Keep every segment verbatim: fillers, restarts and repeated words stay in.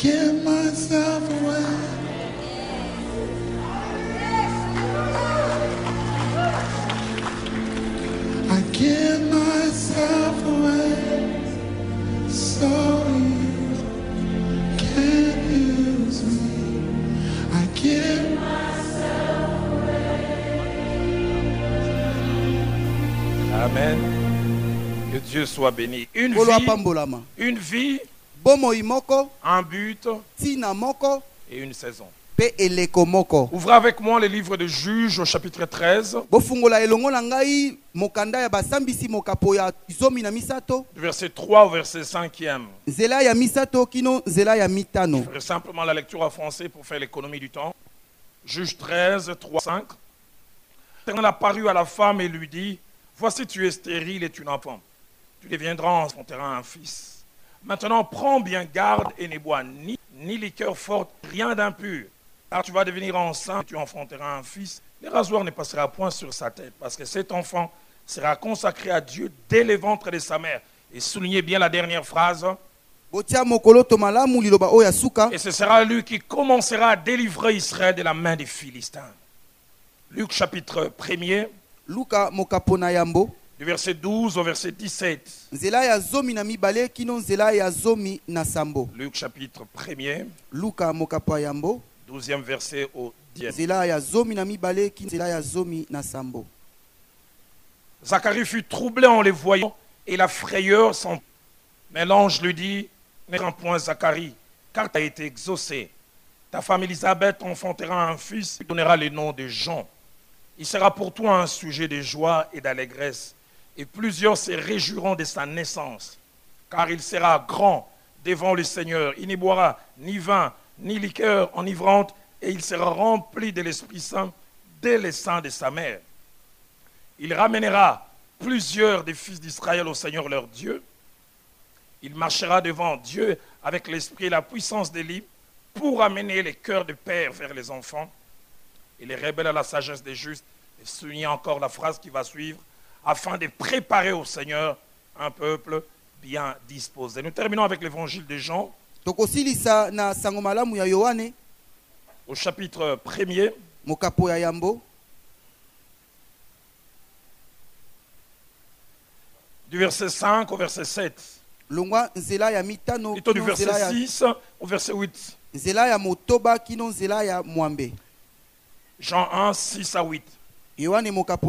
give myself away. I give myself away. So you can use me. I give myself away. Amen. Que Dieu soit béni. Une vie, une vie, un but et une saison. Ouvrez avec moi les livres de Juges au chapitre treize. Du verset trois au verset cinq. Je ferai simplement la lecture en français pour faire l'économie du temps. Juges treize, trois, cinq. L'Éternel apparut à la femme et lui dit: voici, tu es stérile et tu n'enfantes. Tu deviendras enfanteras un fils. Maintenant, prends bien garde et ne bois ni, ni liqueur forte, rien d'impur. Car tu vas devenir enceinte et tu enfanteras un fils. Le rasoir ne passera point sur sa tête, parce que cet enfant sera consacré à Dieu dès le ventre de sa mère. Et soulignez bien la dernière phrase. Et ce sera lui qui commencera à délivrer Israël de la main des Philistins. Luc chapitre premier. Du verset douze au verset dix-sept. Luc chapitre premier. douzième verset au dixième. Zacharie fut troublé en les voyant et la frayeur s'en... Mais l'ange lui dit: ne crains point, Zacharie, car tu as été exaucé. Ta femme Élisabeth enfantera un fils et donnera le nom de Jean. Il sera pour toi un sujet de joie et d'allégresse, et plusieurs se réjouiront de sa naissance, car il sera grand devant le Seigneur. Il n'y boira ni vin, ni liqueur enivrante, et il sera rempli de l'Esprit Saint dès le sein de sa mère. Il ramènera plusieurs des fils d'Israël au Seigneur leur Dieu. Il marchera devant Dieu avec l'esprit et la puissance d'Élie pour amener les cœurs de père vers les enfants et les rebelles à la sagesse des justes. Et souligner encore la phrase qui va suivre, afin de préparer au Seigneur un peuple bien disposé. Nous terminons avec l'évangile de Jean. Au chapitre premier. Du verset cinq au verset sept. Plutôt du verset six au verset huit. Jean un, six à huit. Il y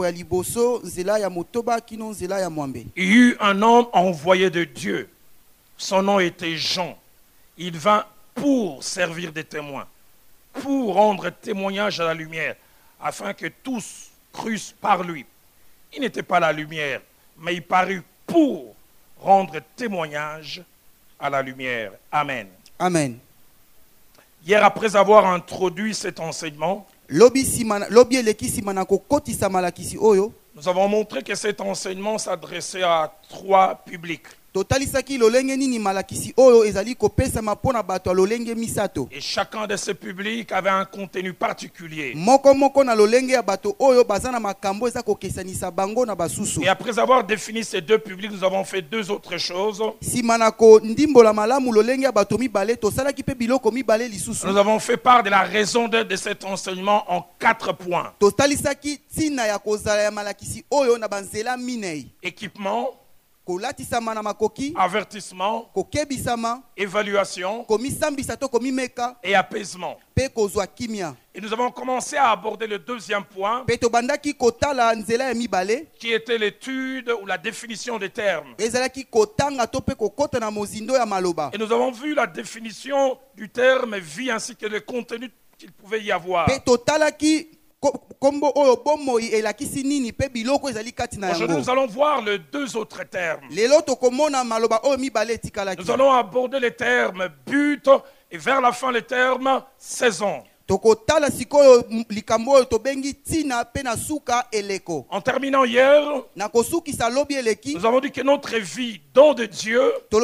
eut un homme envoyé de Dieu. Son nom était Jean. Il vint pour servir de témoin, pour rendre témoignage à la lumière, afin que tous crussent par lui. Il n'était pas la lumière, mais il parut pour rendre témoignage à la lumière. Amen. Amen. Hier, après avoir introduit cet enseignement, nous avons montré que cet enseignement s'adressait à trois publics. Et chacun de ces publics avait un contenu particulier. Et après avoir défini ces deux publics, nous avons fait deux autres choses. Nous avons fait part de la raison d'être de cet enseignement en quatre points. Équipement, avertissement, évaluation et apaisement. Et nous avons commencé à aborder le deuxième point, qui était l'étude ou la définition des termes. Et nous avons vu la définition du terme vie ainsi que le contenu qu'il pouvait y avoir. Aujourd'hui, nous allons voir les deux autres termes. Nous allons aborder les termes but et vers la fin les termes saison. En terminant hier, nous avons dit que notre vie, don de Dieu,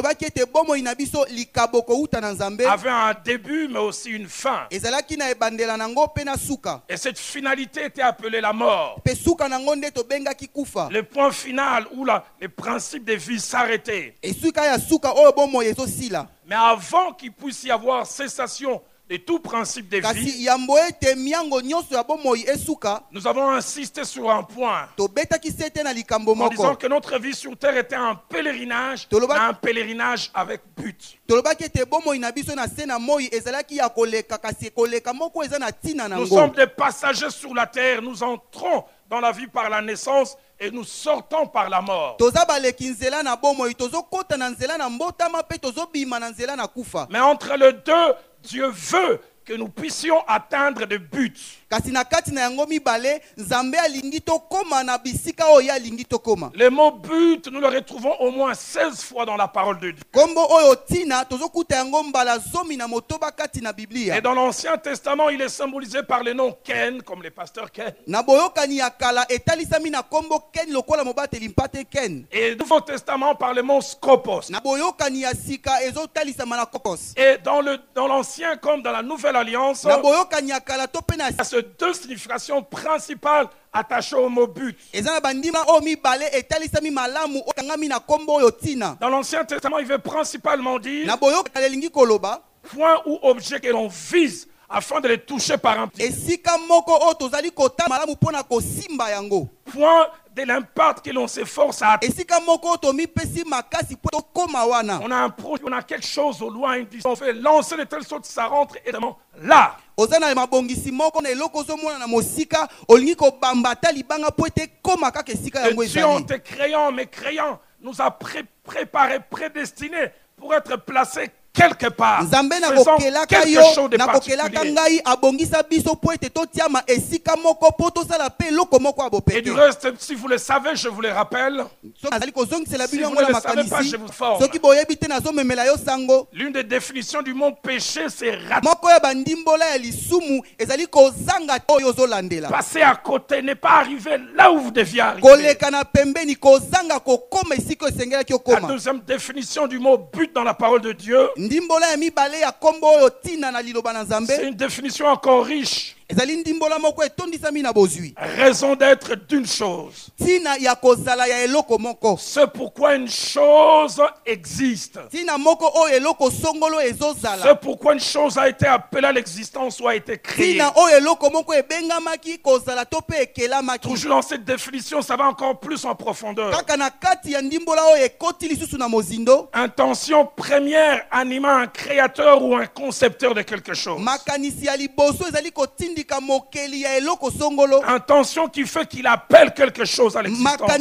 avait un début mais aussi une fin. Et cette finalité était appelée la mort. Le point final où la, le principe de vie s'arrêtait. Mais avant qu'il puisse y avoir cessation de tout principe de vie, nous avons insisté sur un point en disant que notre vie sur terre était un pèlerinage, mais un pèlerinage avec but. Nous sommes des passagers sur la terre, nous entrons dans la vie par la naissance et nous sortons par la mort. Mais entre les deux, Dieu veut que nous puissions atteindre des buts. Les mots but, nous le retrouvons au moins seize fois dans la parole de Dieu. Et dans l'Ancien Testament, il est symbolisé par le nom Ken, comme les pasteurs Ken. Et le Nouveau Testament par le mot Scopos. Et dans le dans l'Ancien comme dans la Nouvelle Alliance, il y a ces deux significations principales attachées au mot but. Dans l'Ancien Testament, il veut principalement dire point ou objet que l'on vise afin de les toucher par un pied. Point de l'impact que l'on s'efforce à atteindre. On a un projet, on a quelque chose au loin, on fait lancer de telle sorte que ça rentre et vraiment là. Et Dieu en te créant, mais créant, nous a pré préparé, prédestiné pour être placé quelque part, faisant quelque chose de particulier. Et du reste, si vous le savez, je vous le rappelle. Si vous ne le savez pas, je vous forme. L'une des définitions du mot péché, c'est rater. Passer à côté, ne pas arriver là où vous deviez arriver. La deuxième définition du mot but dans la parole de Dieu, c'est une définition encore riche. Raison d'être d'une chose. C'est pourquoi une chose existe. C'est pourquoi une chose a été appelée à l'existence ou a été créée. Toujours dans cette définition, ça va encore plus en profondeur. Intention première animant un créateur ou un concepteur de quelque chose. Intention qui fait qu'il appelle quelque chose à l'existence.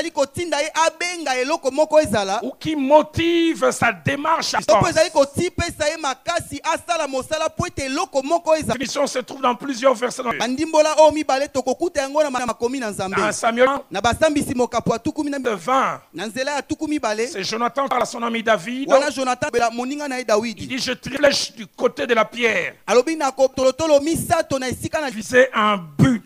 Ou qui motive sa démarche à l'existence. La définition se trouve dans plusieurs versets. Dans Samuel vingt, c'est Jonathan par son ami David. Il dit, je flèche du côté de la pierre. Viser un but.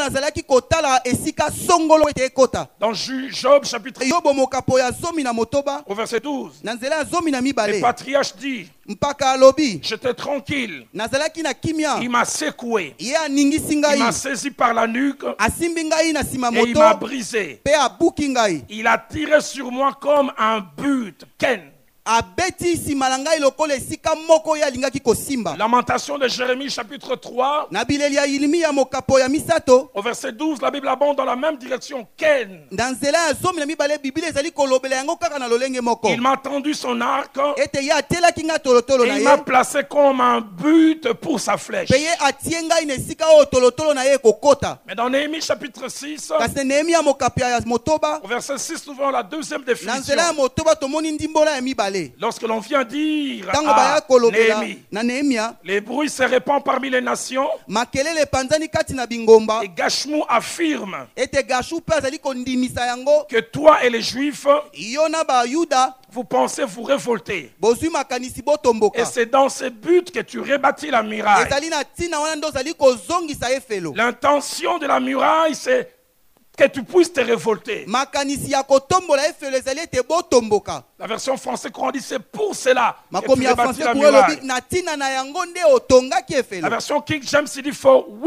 Dans Job chapitre au verset douze, le patriarche dit, j'étais tranquille. Il m'a secoué. Il m'a saisi par la nuque et il m'a brisé. Il a tiré sur moi comme un but. Ken. Lamentation de Jérémie chapitre trois au verset douze, la Bible abonde dans la même direction. Ken. Il m'a tendu son arc et il m'a placé comme un but pour sa flèche. Mais dans Néhémie chapitre six au verset six, nous voyons la deuxième définition. Lorsque l'on vient dire à Néhémie, les bruits se répandent parmi les nations, et Gashmu affirme que toi et les Juifs, vous pensez vous révolter. Et c'est dans ce but que tu rebâtis la muraille. L'intention de la muraille, c'est que tu puisses te révolter. La version française courant dit, c'est pour cela que tu rebâtis la muraille. La version King James dit, for which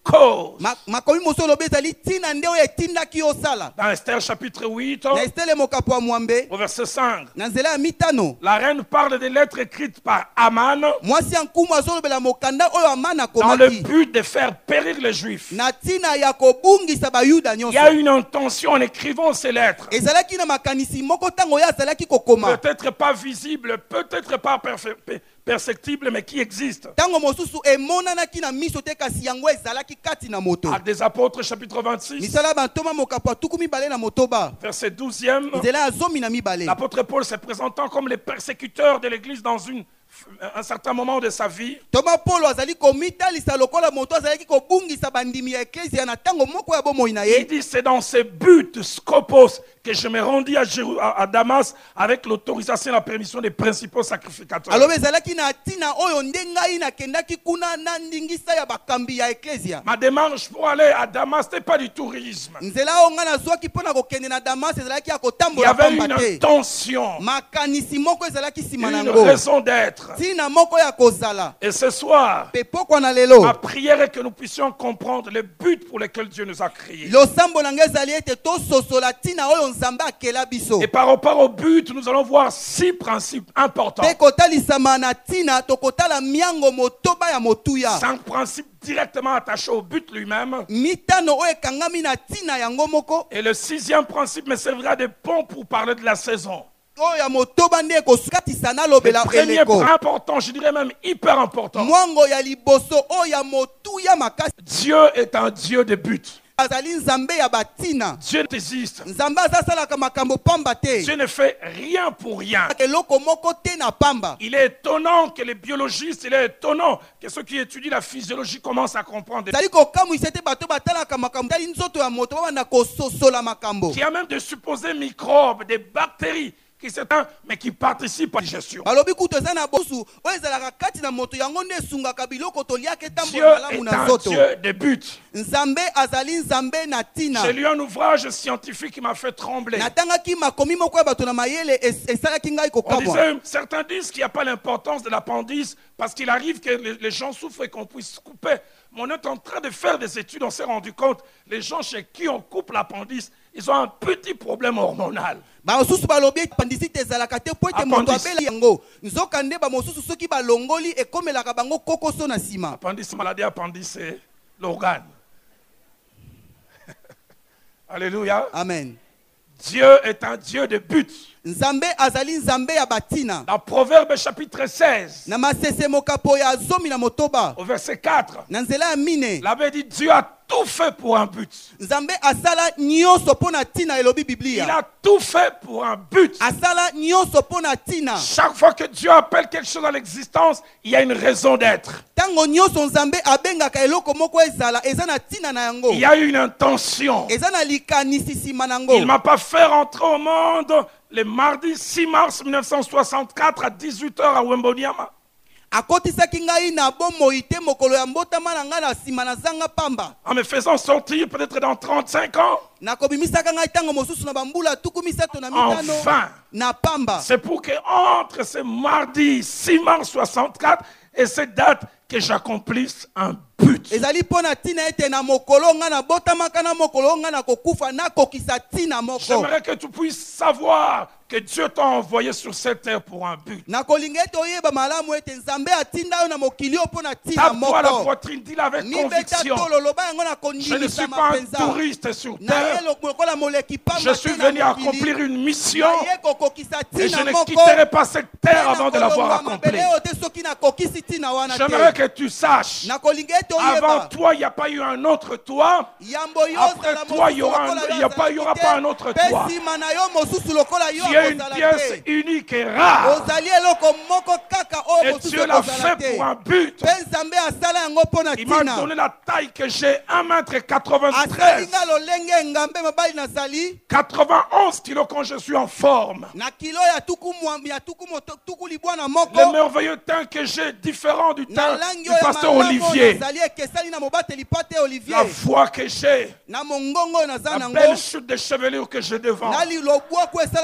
cause. Ma- makomi mosusu olobi ezali ntina nde oyo etindaki osala. Dans Esther chapitre huit, Na Estele mokapo ya mwambe au verset cinq, na nzela ya mitano la reine parle des lettres écrites par Aman mwasi ya nkumu azolobela mokanda oyo Amana dans le akomaki but de faire périr les Juifs. na ntina ya kobungisa bayuda Il y nyonso. a une intention en écrivant ces lettres. Ezalaki na makanisi moko ntango oyo azalaki kokoma Peut-être pas visible, peut-être pas perfe- pe- perceptible, mais qui existe. ntango mosusu emonanaki na miso te kasi yango ezalaki kati na moto. Actes des Apôtres chapitre vingt-six, misala ya bantoma mokapo ya tuku mibale na motoba verset douzième. nzela ya zomi na mibale. L'apôtre Paul se présentant comme les persécuteurs de l'Église dans une, un certain moment de sa vie. toma polo azali komitalisa lokola moto azalaki kobungisa bandimi ya eklezia na ntango moko ya bomoi na Il ye. dit, c'est dans ce but, scopos, que je me rendis à, Jéru- à, à Damas avec l'autorisation et la permission des principaux sacrificateurs. alobi ezalaki na ntina oyo nde ngai nakendaki kuna na ndingisa ya bakambi ya eklezia. Ma démarche pour aller à Damas, ce n'était pas du tourisme. nzela oyo ngai nazwaki mpo na kokende na damas ezalaki ya Il y kotambola avait pamba une te. intention, makanisi moko ezalaki nsima na une yango raison d'être. ntina moko ya kozala. Et ce soir, mpe pokwa na lelo ma prière est que nous puissions comprendre le but pour lequel Dieu nous a créés. losambo na ngai ezali ete tososola ntina oyo nzambe akela biso Et par rapport au but, nous allons voir six principes importants. mpe kotalisama na ntina tokotala miango motoba ya motuya Cinq principes directement attachés au but lui-même. mitano oyo ekangami na ntina yango moko Et le sixième principe me servira de pont pour parler de la saison. oyo ya motoba nde ekokatisa Le nalobela premier eleko point important, je dirais même hyper important. mwango ya liboso oyo ya motuya makasi Dieu est un Dieu de but. azali nzambe ya batina. Dieu existe. nzambe azasalaka makambo pamba te Dieu ne fait rien pour rien. eloko moko te na pamba. Il est étonnant que les biologistes, il est étonnant que ceux qui étudient la physiologie commencent à comprendre. ezali kokamwisa ete bato batalaka makambo tali nzoto ya moto babanda kososola makambo. Qu'il y a même de supposés microbes, des bactéries qui s'éteignent, mais qui participent à la digestion. balobi kutu eza na bosu oyo ezalaka kati na moto yango nde esungaka biloko toliaka Dieu etambola malamu est na un nzoto. Dieu de but. nzambe azali nzambe na tina. J'ai lu un ouvrage scientifique qui m'a fait trembler. natangaki makomi moko ya bato na mayele es- esalaki ngai On kokamwa. disait, certains disent qu'il n'y a pas l'importance de l'appendice parce qu'il arrive que les, les gens souffrent et qu'on puisse couper. Mais on est en train de faire des études, on s'est rendu compte, les gens chez qui on coupe l'appendice, ils ont un petit problème hormonal. bamosusu balobi apandisite ezalaka te po ete moto Appendice. abela yango nzoka nde bamosusu soki balongoli ekomelaka bango kokoso na nsima. Appendice, maladie appendice, c'est l'organe. Alléluia. Amen. Dieu est un Dieu de but. nzambe azali nzambe ya batina. Dans Proverbe chapitre seize, na masese mokapo ya zomi na motoba au verset quatre, na nzela ya mine l'abbé dit Dieu a tout fait pour un but. nzambe asala nyonso mpo na ntina elobi Il biblia. a tout fait pour un but. asala nyonso mpo na ntina. Chaque fois que Dieu appelle quelque chose à l'existence, il y a une raison d'être. ntango nyonso nzambe abengaka eloko moko ezala eza na ntina na yango Il y a une intention. eza na likanisi nsima na Il yango. ne m'a pas fait rentrer au monde le mardi six mars mille neuf cent soixante-quatre à dix-huit heures à Wemboniama. akotisaki ngai na bomoi te mokolo ya mbotama na ngai na nsima na zanga pamba. En me faisant sortir peut-être dans trente-cinq ans. nakobimisaka ngai ntango mosusu na bambula tuku misato na mitano Enfin, na pamba. c'est pour que entre ce mardi six mars soixante-quatre et cette date que j'accomplisse un but. ezali mpo na ntina ete na mokolo ngai nabotamaka na mokolo ngai nakokufa nakokisa ntina moko. J'aimerais que tu puisses savoir que Dieu t'a envoyé sur cette terre pour un but. nakolinga ete oyeba malamu ete nzambe atinda yo na mokili oyo mpo na ntina Tape-toi à la moko. poitrine, dis-le avec mibeta conviction. tolo loba yango na Je ne suis kondimisa pas un mapenza. touriste sur na terre. ye lokola moleki pamba Je suis te na venu mokili. accomplir une mission na ye kokokisa et je ntina ne moko. quitterai pas cette terre Mpe avant de l'avoir nakolongwa accomplie. mabele oyo te soki nakokisi ntina wana J'aimerais te. que tu saches, nakolinga ete avant oyeba toi, il n'y a pas eu un autre toi. yambo yo Après ozala toi, il y mosusu aura un- lokola yo il y a pas- il y aura azalaki pas te. un autre Mpe toi. nsima na yo mosusu lokola yo Tu es une akozala pièce te. unique et rare. ozali eloko moko kaka oyo Et mosusu Dieu l'a ekozala fait te. pour un but. mpe nzambe asala yango mpo na Il m'a ntina. donné la taille que j'ai, un mètre asali quatre-vingt-treize. nga lolenge ngambe mobali nazali quatre-vingt-onze kilos quand je suis en forme. na kilo ya tuku mwa- ya tuku moto- tuku libwana Le moko merveilleux teint que j'ai, différent du na teint langi du oyo ya pasteur malamu Olivier. nazali ekesali na mobateli pate Olivier La voix que j'ai, na mongongo oyo naza la nango belle chute de chevelure que j'ai devant. na lilobwaku esalama na Le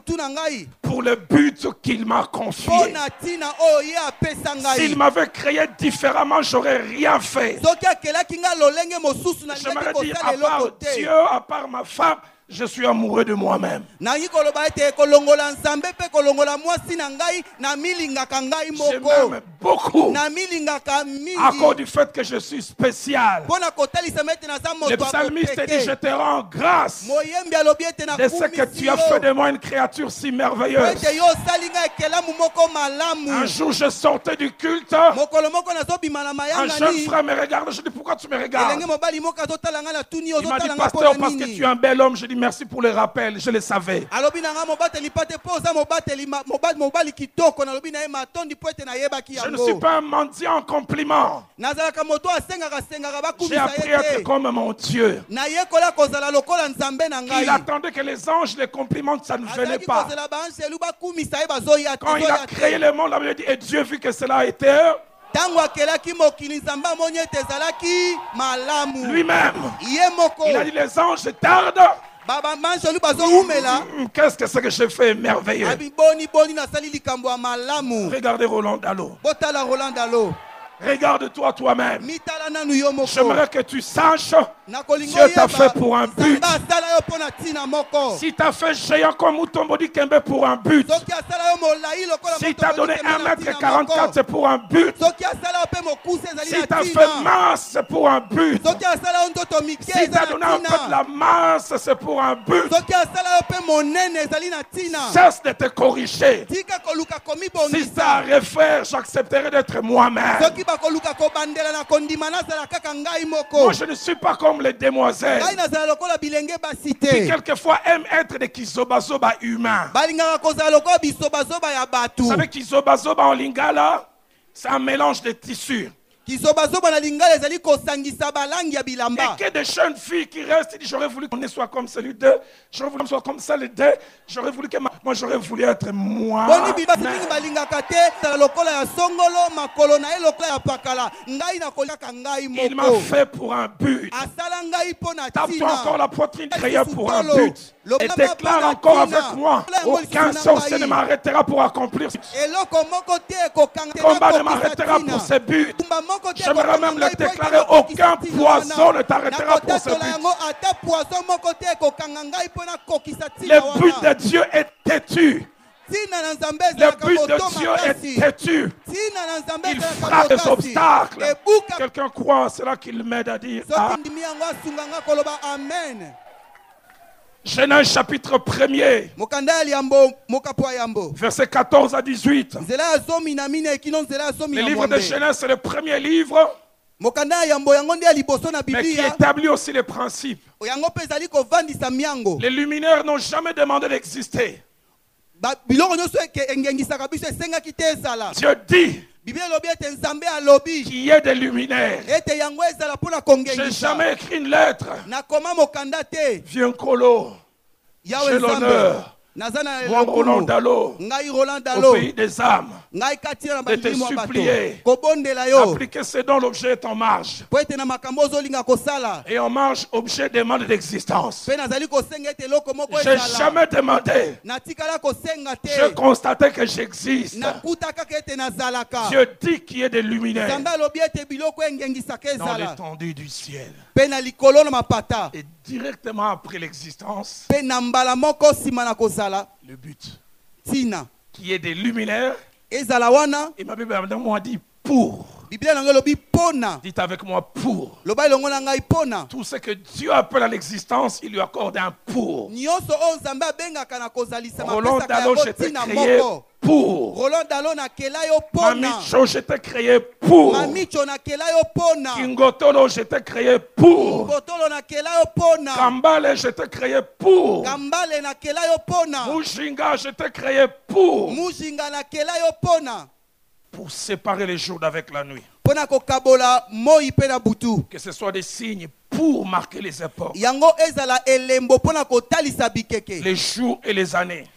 butu na ngai pour le but qu'il m'a confié. mpona ntina oyo ye apesa ngai. S'il m'avait créé différemment, j'aurais rien fait. soki akelaki ngai lolenge mosusu Je nalingaki m'aurais dit, kosala à part eloko te. Dieu, à part ma femme, je suis amoureux de moi-même. nangi koloba ete kolongola nzambe mpe kolongola mwasi na ngai na milingaka ngai Je moko m'aime beaucoup na milingaka à mingi cause du fait que je suis spécial. mpona kotalisama ete naza Le moto psalmiste dit, je akopeke. te rends grâce moyembi alobi ete de ce que tu as fait de moi une créature si merveilleuse. ete yo osali ngai ekelamu moko malamu. Un jour, je sortais du culte. mokolo moko nazobima na Un mayanga jeune ni frère me regarde. Je dis, pourquoi tu me regardes? elenge mobali moko azotala ngai na tuni Il m'a dit, ozotala ngai pasteur, mpona parce que tu nini. es un bel homme. Je dis, merci pour le rappel. Je le savais. alobi na ngai mobateli mpa te mpo oza mobateli ma- mobali mobali kitoko nalobi na ye matondi mpo ete nayebaki Je ne suis yango. pas un mendiant en compliment. nazalaka moto asengaka sengaka J'ai bakumisa appris ye à être te. comme mon Dieu. nayekola kozala lokola nzambe na Il ngai. attendait que les anges les complimentent, ça ne venait azalaki pas. kozela baanjelu bakumisa ye bazoya te Quand il a zoya créé te. le monde, la Bible dit, et Dieu vu que cela a été ntango akelaki mokili nzambe amoni ete ezalaki malamu. lui-même. ye moko Il a dit, les anges tardent. baanjelu bazowumela Hum, Qu'est-ce que c'est que j'ai fait merveilleux? abi boni boni nasali likambo ya malamu. Regardez Roland Dallot. botala roland alo Regarde-toi toi-même. mitala nanu yo moko. J'aimerais que tu saches, nakolinga Dieu t'a oyeba, fait pour un but. nzambe asala yo mpo na ntina moko. Si t'as fait géant comme Mutombodi Kembe pour un but, soki asala yo molai lokola si moto t'as donné moto un na mètre ntina quarante-quatre, moko. c'est pour un but. soki asala yo mpe mokuse ezali Si na t'as fait ntina. masse, c'est pour un but. soki asala yo ntoto mike Si eza t'as donné na en fait ntina. la masse, c'est pour un but. soki asala yo mpe monene ezali na ntina. Cesse de te corriger. tika koluka Si komibongisa. ça a à refaire, j'accepterai d'être moi-même. soki bakoluka kobandela na kondima nazala kaka ngai Moi, moko. je ne suis pas comme les demoiselles ngai nazala lokola bilenge basi qui, te. quelquefois, aiment être des kizobazoba humains. balingaka kozala lokola bisobazoba ya batu. Vous savez, kizobazoba en lingala, c'est un mélange de tissus. kisobasoba na lingala ezali kosangisa balangi ya Et bilamba. que des jeunes filles qui restent, ils disent, j'aurais voulu qu'on soit comme celui d'eux, j'aurais voulu qu'on soit comme ça les deux, j'aurais voulu que ma... moi j'aurais voulu être moi. boni bibasi mingi balingaka te ezala lokola ya songolo makolo na ye lokola ya pakala ngai nakolaka ngai Il m'a moko. fait pour un but. asala ngai mpo na Tape-toi encore ntina. la poitrine créée pour un Sutolo. but. Le Et papa déclare Papa encore Tina. avec moi, Le aucun Molsina sorcier Ngai. ne m'arrêtera pour accomplir ce eloko moko te ekokanga te combat, ne nakokisa m'arrêtera ntina. pour ses buts. Tumba moko te J'aimerais ekokanga même le ngai po ete déclarer, nakokisa aucun ntina poison wana. ne t'arrêtera pour ce Nakotatola but. yango ata poison moko te ekokanga ngai mpo nakokisa ntina Le but wana. de Dieu est têtu. ntina na nzambe Le ezalaka but moto de Dieu est makasi. têtu. ntina na nzambe Il ezalaka frappe les makasi. obstacles. ebuka Quelqu'un croit en cela qu'il m'aide à dire. Ah. soki ndimi yango asunganga koloba amen. Genèse chapitre premier, mokanda ya liambo mokapo ya yambo versets quatorze à dix-huit. nzela ya zomi na mine ekino nzela ya zomi Le na livre de mwambe. Genèse, c'est le premier livre, mokanda ya yambo yango nde ya liboso na mais qui biblia établit aussi les principes. yango mpe ezali kovandisa miango. Les luminaires n'ont jamais demandé d'exister. Ba- biloko nyonso eke- engengisaka biso esengaki te ezala. Dieu dit biblia elobi ete nzambe alobi qu'il y ait des luminaires. ete yango ezala mpona J'ai kongengisa. jamais écrit une lettre. nakoma mokanda te Viens Colo, yawe j'ai nzambe l'honneur, naza na moi Roland lokumu. Dallot, ngai roland au dalo pays des âmes, ngai kati na de te bandimo ya bato supplier. kobondela yo appliquer ce dont l'objet est en marge. po ete na makambo ozolinga kosala Et en marge, objet demande d'existence. mpe nazali kosenga ete eloko moko J'ai ezala. jamais demandé. natikala kosenga J'ai te constaté que j'existe. nakuta kaka ete nazalaka. Dieu dit qu'il y ait des luminaires nzambe alobi ete biloko engengisaka dans ezala l'étendue du ciel. mpe na likolo na mapata Et directement après l'existence, mpe na mbala moko nsima na kozala le but. ntina Qu'il y ait des luminaires. ezala wana. Et ma Bible a dit pour. biblia nango elobi pona. Dites avec moi pour. loba elongo na ngai pona. Tout ce que Dieu appelle à l'existence, il lui accorde un pour. nyonso oyo nzambe abengaka na kozalisa Roland mapesaka Dallot, yango j'étais ntina créé moko. pour. roland dalo nakela yo pona. Mamicho, j'étais créé pour. mamicho nakela yo pona. Kingotolo, j'étais créé pour. botolo nakela yo pona. Kambale, j'étais créé pour. kambale nakela yo pona. Mujinga, j'étais créé pour. mujinga nakela yo pona. Pour séparer les jours d'avec la nuit. pona kokabola moi mpe na butu. Que ce soit des signes pour marquer les époques, yango ezala elembo pona kotalisa bikeke. les jours et les années.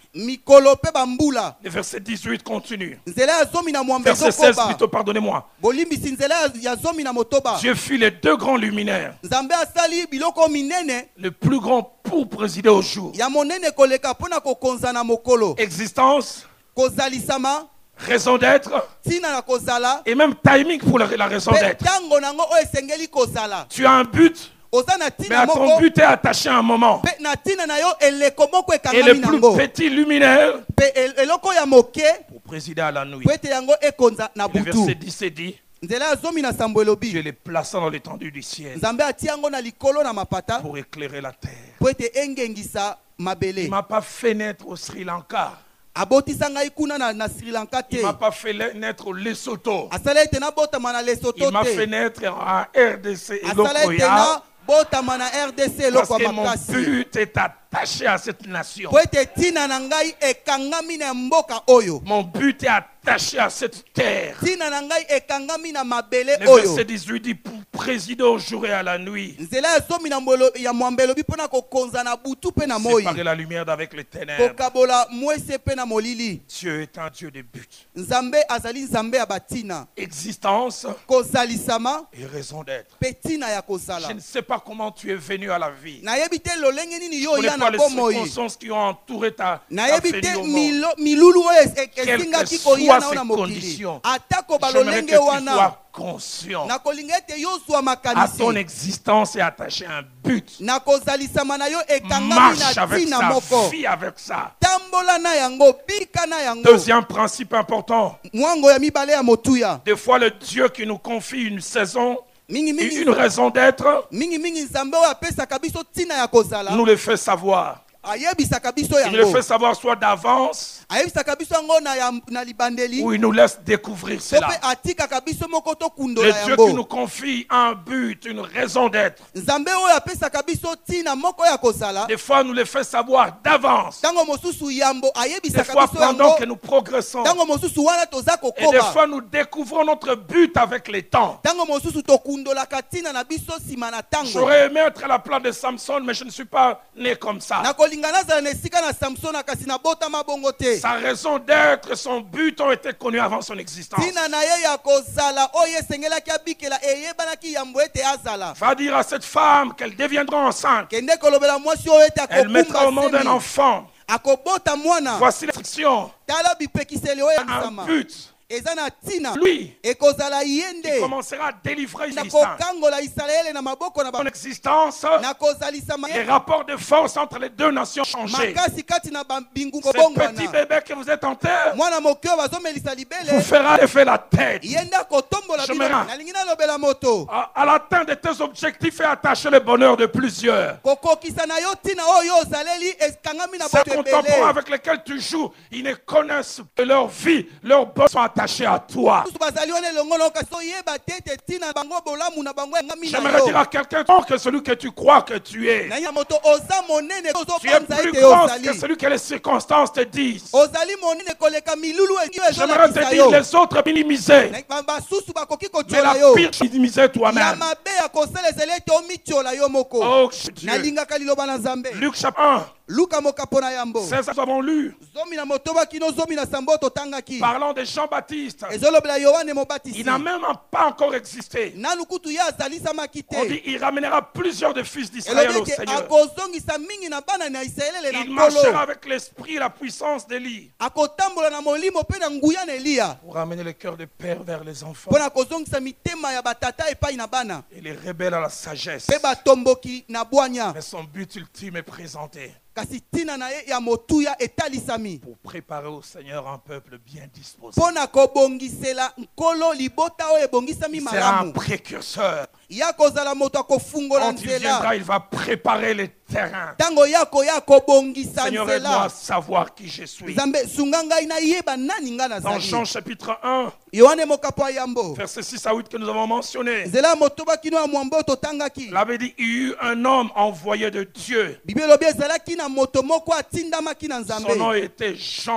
mikolo pe bambula. Le verset dix-huit continue. Nzela ya zomi na mwambe Verset seize zokoba. plutôt, pardonnez-moi. Bolimbisi nzela ya zomi na motoba. Dieu fit les deux grands luminaires. Nzambe asali biloko minene. Le plus grand pour présider au jour. Ya monene koleka pona kokonza na mokolo. Existence, kozalisama, raison d'être, tina na kozala, et même timing pour la, la raison d'être. tango nango o esengeli kozala. Tu as un but, Oza na mais tina à ton moko. but est attaché à un moment. Pe na tina na yo eleko moko Et ekangami le plus nango. petit luminaire Pe el- eloko ya moke pour présider à la nuit. po ete yango ekonza na Le butu. verset dix dit, Nzela ya zomi na sambo Dieu elobi. les plaça dans l'étendue du ciel Nzambe atie yango na likolo na mapata pour éclairer la terre. po ete engengisa Il mabele. ne m'a pas fait naître au Sri Lanka. Abotisa ngai kuna na, na Sri Lanka Il te. ne m'a pas fait naître au Lesotho. Asala ete nabotama na Lesotho Il m'a fait te. naître en R D C et Asala ete Lokoya. nabotama na R D C Parce eloko que ya mon makasi. but est attaché à cette nation. Po ete tina na ngai ekangami na mboka oyo. Mon but est attaché à cette terre. Tina na ngai ekangami na mabele Le oyo. verset dix-huit dit pour présider au jour et à la nuit. Nzela ya zomi na mbolo ya mwambe elobi mpona kokonza na butu pe na moi. Séparer la lumière d'avec les ténèbres. Kokabola mwese pe na molili. Dieu est un Dieu de but. Nzambe azali nzambe ya batina. Existence Kozalisama et raison d'être. pe tina ya kozala. Je ne sais pas comment tu es venu à la vie. Nayebi te lolenge nini Je yo ne ya connais pas na les bomoi. circonstances qui ont entouré ta, ta Nayebi venue te au monde. milo- milulu oyo es- e- Quelles esingaki que koya soient na ces na mokili. conditions, Atako J'aimerais balolenge que tu wana. sois conscient. Nakolinga ete yo zwa À ton makanisi. existence est attaché un but. Nakozalisama na yo ekangami Marche na avec tina ça, moko. vis avec ça. Tambola na yango, bika na yango. Deuxième principe important. Mwango ya mibale ya motuya. Des fois, le Dieu qui nous confie une saison, Mingi mingi une raison d'être, mingi mingi nzambe oyo apesaka biso tina ya kozala. nous le fait savoir. Ayebisaka biso Il nous le yango. fait savoir soit d'avance, Ayebisaka biso yango na ya- na libandeli. ou il nous laisse découvrir So cela. pe atikaka biso moko Le tokundola Dieu qui nous yango. confie un but, une raison d'être, Nzambe oyo apesaka biso tina moko ya kozala. des fois nous le fait savoir d'avance. Tango mosusu yambo Des ayebisaka fois, biso pendant yango. que nous progressons, Tango mosusu wana toza et des kokoba. fois nous découvrons notre but avec les temps. Tango mosusu tokundolaka tina na biso sima na tango. J'aurais aimé être à la place de Samson, mais je ne suis pas né comme ça. Nakolinga nazala na esika na Samson kasi na botama bongo te. Sa raison d'être, son but ont été connus avant son existence. Tina na ye ya kozala oyo esengelaki abikela eyebanaki yambo ete azala. Va dire à cette femme qu'elle deviendra enceinte. Kende kolobela mwasi oyo ete Elle mettra au monde un akokumba enfant. akobota mwana. Voici l'instruction. Tala bipekiseli oyo ya Un lisama. but. Eza na tina. Lui, Ekozala il yende. commencera à délivrer Na Israël. kokangola Israele na maboko na Son ba. existence, Na kozalisama les rapports de force entre les deux nations changés. makasi kati na bingu Ce kobongwana. petit bébé que vous êtes en terre Mwana moke oyo bazomelisa vous libele. fera lever la tête. Yenda kotombola Je bino. me rends. Nalingi nalobela moto. À, à l'atteinte de tes objectifs et attacher le bonheur de plusieurs. Kokokisa na yo tina oyo ozaleli ekangami na Ces bato contemporains ebele. avec lesquels tu joues, ils ne connaissent que leur vie, leurs besoins sont attachés à toi. Susu bazali wana elongo na kasi oyeba te ete tina bango bolamu na bango ekangami na J'aimerais dire yo. à quelqu'un que celui que tu crois que tu es. Na ya moto oza monene Tu es ozopanza plus ete grand que ozali. celui que les circonstances te disent. Ozali monene koleka milulu eyo J'aimerais te ezolakisa dire yo. les autres minimiser. Na- basusu bakoki Mais la kotiola yo. pire, c'est minimiser Ya toi-même. mabe ya kosalesela ete omitiola yo moko. Oh Dieu. Nalingaka liloba na Nzambe. Luc chapitre un, Luka mokapo na yambo. c'est ça nous avons lu. Zomi na motoba kino zomi na sambo totangaki. Parlant de Jean-Baptiste. Ezolobela Yohane mobatisi. Il n'a même pas encore existé. Nanu kutu ya azalisamaki On te. dit il ramènera plusieurs de fils d'Israël Elobi au ete Seigneur. akozongisa mingi na bana na Israele na Il marchera nkolo. avec l'esprit et la puissance d'Élie Akotambola na molimo pe na nguya na Eliya. pour ramener le cœur des pères vers les enfants Pona kozongisa mitema ya batata epai na bana. et les rebelles à la sagesse. Pe batomboki na bwanya. Mais son but ultime est présenté Kasi tina na ye ya motuya etalisami. pour préparer au Seigneur un peuple bien disposé. Pona kobongisela nkolo libota oyo ebongisami Il sera un malamu. précurseur. Ya kozala moto akofungola Quand il viendra, nzela. il va préparer les terrains. Tango yako ya kobongisa Seigneur, aide-moi à nzela. savoir qui je suis. Nzambe sunga ngai nayeba nani nga Dans Jean nazali. chapitre un, Yohane mokapo ya yambo. versets six à huit que nous avons mentionné. Nzela motoba kino ya mwambo totangaki. Il avait dit, il y eut un homme envoyé de Dieu. Bible elobi ezalaki na moto moko atindamaki na Son nom Nzambe. était Jean.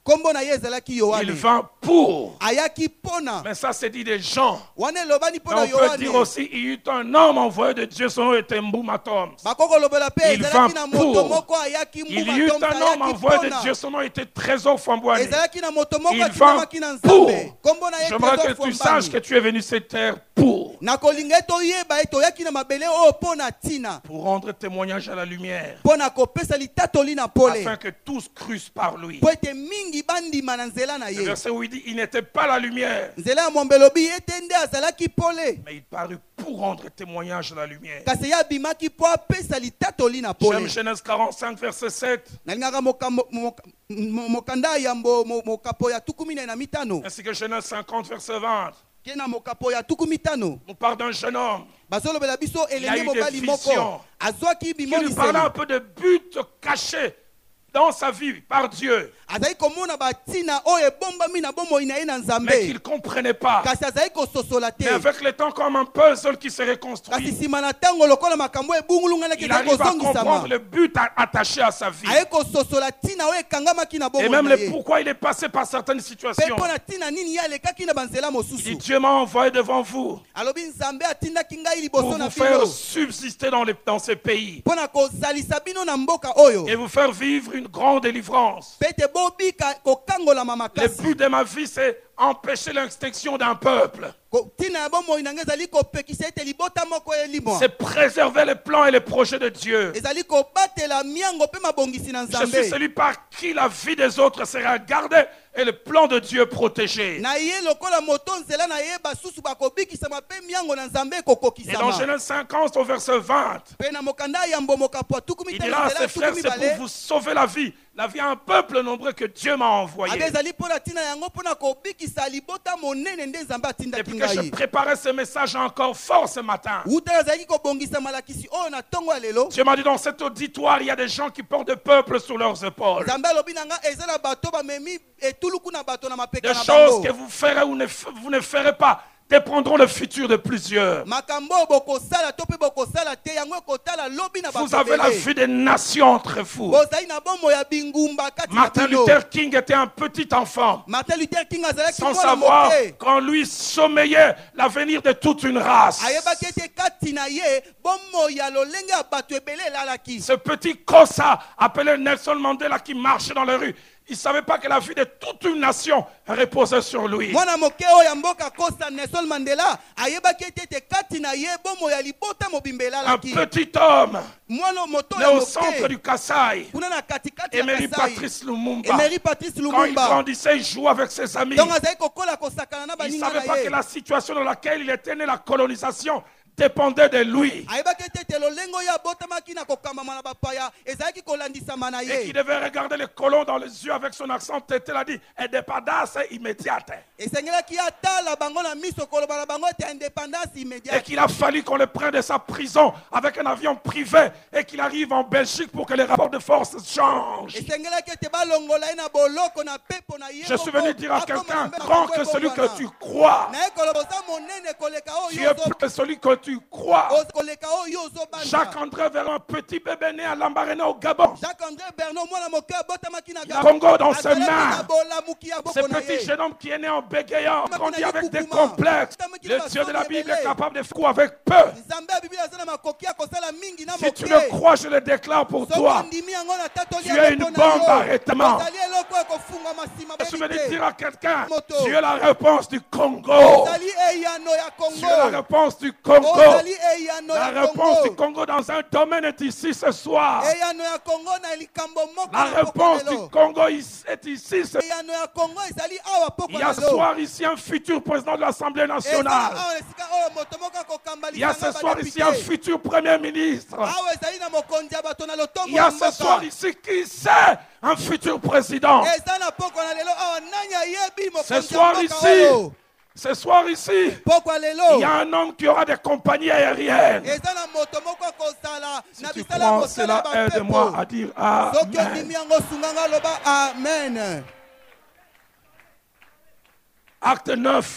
kombo na ye ezalaki Il Yohane vint pour. ayaki pona Mais ça, c'est dit des gens. wana elobani Mais pona on peut dire Yohane aussi, il y eut un homme envoyé de Dieu, son nom était Mboumatom. bakoko lobela pe Il ezalaki vint na moto pour. moko ayaki Il y mbuma eut tombe un homme ayaki envoyé de pona Dieu, son nom était Trésor Fambouani. ezalaki na moto moko Il atimamaki na vint pour. nzambe kombo na ye J'aimerais Trésor que tu Fambani. saches que tu es venu sur cette terre pour. nakolinga ete oyeba ete oyaki na mabele oyo mpo na ntina Pour rendre témoignage à la lumière. mpo na kopesa litatoli na pole Afin que tous crussent par lui. mpo ete mingi bandima na nzela na Le ye verset où il dit, il n'était pas la lumière, nzela ya mombe elobi ete nde azalaki pole mais il parut pour rendre témoignage à la lumière. kasi ye abimaki mpo apesa litatoli na pole J'aime Genèse quarante-cinq, verset sept, nalingaka moka- mo- mo- mo- mokanda ya mbo- mo- mokapo ya tuku minei na mitano ainsi que Genèse cinquante, verset vingt. ke na mokapo ya tuku mitano On parle d'un jeune homme bazolobela biso a eu elenge des mobali visions. moko azwaki qui lui parlait un bimoniseli peu de buts cachés dans sa vie par Dieu, azali komona batina oyo ebombami na bomoi na ye na mais nzambe qu'il ne comprenait pas. kasi azali kososola te Mais avec le temps, comme un puzzle qui se kasi reconstruit, nsima na ntango lokola makambo ebungulunganaki il ezali arrive à comprendre kozongisama le but a- attaché à sa vie. aye kososola tina oyo ekangamaki na Et bomoi même na le ye pourquoi il est passé par certaines mpe situations. mpo na ntina nini ye alekaki na banzela Il dit, mosusu Dieu m'a envoyé devant vous alobi nzambe atindaki ngai pour liboso na vous faire bino subsister dans, les, dans ces pays mpo na kozalisa bino na mboka oyo et vous faire vivre une grande délivrance. mpe ete bobika kokangolama Le makasi but de ma vie, c'est empêcher l'extinction d'un peuple. Ko- ntina ya bomoi na ngai ezali kopekisa ete libota moko elimwa C'est préserver les plans et les projets de Dieu. ezali kobatela miango mpe mabongisi na Je suis nzambe celui par qui la vie des autres sera gardée et le plan de Dieu protégé. na ye lokola moto nzela na ye basusu bakobikisama mpe miango na nzambe Et dans ekokokisama Genèse cinquante au verset vingt, mpe na mokanda ya mbomokapo ya tuku il mitano dira à nzela ses ya frères, tuku c'est pour mibale vous sauver la vie, la vie à un peuple nombreux que Dieu m'a abe envoyé. ezali mpo na ntina yango mpo na kobikisa libota monene nde nzambe atindaki Depuis que je ngai préparais ce message encore fort ce matin, wuta azalaki kobongisa malakisi oyo na ntongo ya lelo Dieu m'a dit dans cet auditoire, il y a des gens qui portent des peuples sur leurs épaules. nzambe alobi na nga eza na bato bamemi etuluku na bato na mapeka Des na choses bango que vous ferez ou ne, f- vous ne ferez pas dépendront le futur de plusieurs. makambo oyo bokosala to mpe bokosala te yango ekotala lobi na Vous bato avez la ebele vue des nations entre vous. bozali na bomoi ya bingumba kati na Martin bino Luther King était un petit enfant, martin luther king azalaki sans mwana savoir moke qu'en lui sommeillait l'avenir de toute une race. ayebaki ete kati na ye bomoi ya lolenge ya bato ebele elalaki Ce petit Kosa appelé Nelson Mandela qui marchait dans les rues, il ne savait pas que la vie de toute une nation reposait sur lui. mwana moke oyo ya mboka kosa nelson mandela ayebaki ete ete kati na ye bomoi ya libota mobimba Un elalaki petit homme mwana moto né ya au centre moke du Kasaï, kuna na katikati ya Emery kasai Patrice Lumumba. emery patrice Quand il lumumba grandissait, il jouait avec ses amis. donc azali kokola kosakana na Il ne baninga savait pas na que ye la situation dans laquelle il était né, la colonisation, dépendait de lui. ayebaki ete ete lolenge oyo abotamaki na kokambama na bapaya ezalaki kolandisama na Et ye qui devait regarder les colons dans les yeux avec son accent têté, il a dit indépendance immédiate. esengelaki atala bango na miso koloba na bango ete indépendance Et immédiate qu'il a fallu qu'on le prenne de sa prison avec un avion privé et qu'il arrive en Belgique pour que les rapports de force changent. esengelaki ete balongola ye na boloko na pepo na ye Je suis moko, venu dire à akoma quelqu'un, na grand makambo que celui que ebongwana. tu crois. naye koloba oza monene koleka Tu oyo es plus que celui que tu crois. ozo- koleka oyo ozobanda Jacques-André vers un petit bébé né à Lambaréné au Gabon. Jacques-André Bernon mwana moke abotamaki na Il a Congo dans ses azalaki mains. na bolamuki ya Ce boko na petit ye jeune homme qui est né en bégayant, grandi avec des Kukuma. complexes. Tamaki Le na Dieu de la basoni Bible ebele. est capable de faire quoi avec peu. nzambe ya biblia aza na makoki ya kosala mingi na Si tu moke le crois, je le déclare pour soki toi. ondimi yango na tatoli Tu yango es une mpo na bombe yo. d'arrêtement. ozali eloko ya kofungwama nsima Je veux bayeli te. dire à quelqu'un, Moto. tu es la réponse du Congo. ozali eyano ya Tu es la kongo réponse du Congo. ozali eyano La ya réponse du kongo Congo dans un domaine est ici ce soir. eyano ya kongo na likambo moko La na poko réponse lelo. du Congo is- est ici. ce- eyano ya kongo ezali awa poko Il y a ce lelo. soir ici un futur président de l'Assemblée Eza nationale. awa esika oyo moto moko akokamba Il y a lisanga ce soir ici un badepute. futur Premier ministre. awa ezali na mokonzi ya bato na Il lotombo y a ya ce soir mboka ici qui sait un futur président. eza na poko na lelo awa nani ayebi Ce mokonzi ya soir mboka ici, oyo ce soir ici, poko ya il lelo y a un homme qui aura des compagnies aériennes. eza na moto moko akozala Si na tu bisala ya crois mosala cela, ya aide-moi à bampepo dire soki Amen. ondimi yango sunganga loba amen Acte neuf,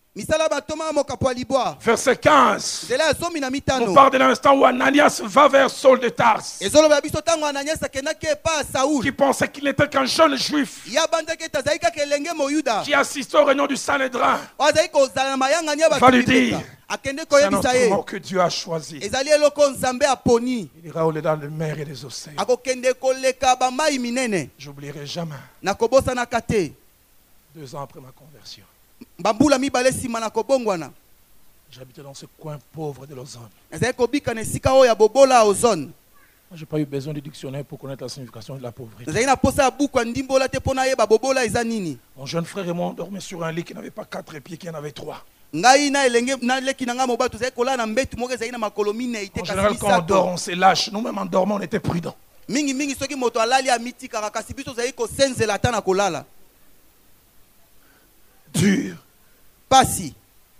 misala batoma mokapo ya libwa. Verset quinze. Nzela ya zomi na On mitano. parle de l'instant où Ananias va vers Saul de Tarse, ezoloba biso ntango Ananias akendaki epa ya Saul. qui pensait qu'il n'était qu'un jeune juif, ya bandaki ete azali kaka elenge moyuda qui assistait au réunion du Sanhédrin. oyo azali kozala na mayangani ya Va lui bato dire, akende c'est un koyebisa ye instrument que Dieu a choisi. ezali eloko nzambe aponi. Il ira au-delà des mers et des océans. akokende koleka bamai minene. J'oublierai jamais, nakobosanaka te deux ans après ma conversion, bambula mibale nsima na kobongwana j'habitais dans ce coin pauvre de l'Ozone. ezali kobika na esika oyo ya bobola ya ozone. Moi, je n'ai pas eu besoin du dictionnaire pour connaître la signification de la pauvreté. nazali na posa ya buku ya ndimbola te mpo nayeba bobola eza nini. Mon jeune frère et moi, on dormait sur un lit qui n'avait pas quatre pieds, qui en avait trois. ngai na elenge naleki na ngai mobali tozali kolala na mbetu moko ezali na makolo minei te En kasi général, quand on dort, misato. on se lâche. Nous-mêmes, en dormant, on était prudents. mingimingi soki moto alali amitikaka kasi biso tozali kosenzela ata na kolala. Dur. pasi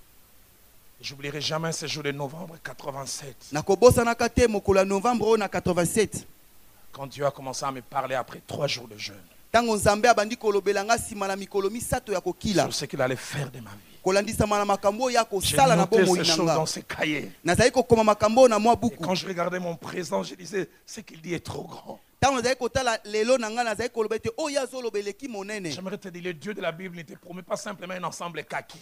J'oublierai jamais ce jour de novembre quatre-vingt-sept. nakobosanaka te mokolo ya novembre oyo na quatre-vingt-sept Quand Dieu a commencé à me parler après trois jours de jeûne, ntango nzambe abandi kolobela nga nsima na mikolo misato ya kokila sur ce qu'il allait faire de ma vie. kolandisama na makambo oyo ya J'ai kosala na noté bomoi ces na choses nga. dans ces cahiers. nazali kokoma makambo oyo na mwa Et buku. quand je regardais mon présent, je disais, ce qu'il dit est trop grand. ntango nazali kotala lelo na nga nazali koloba ete oyo azoloba eleki monene. J'aimerais te dire, le Dieu de la Bible ne te promet pas simplement un ensemble kaki.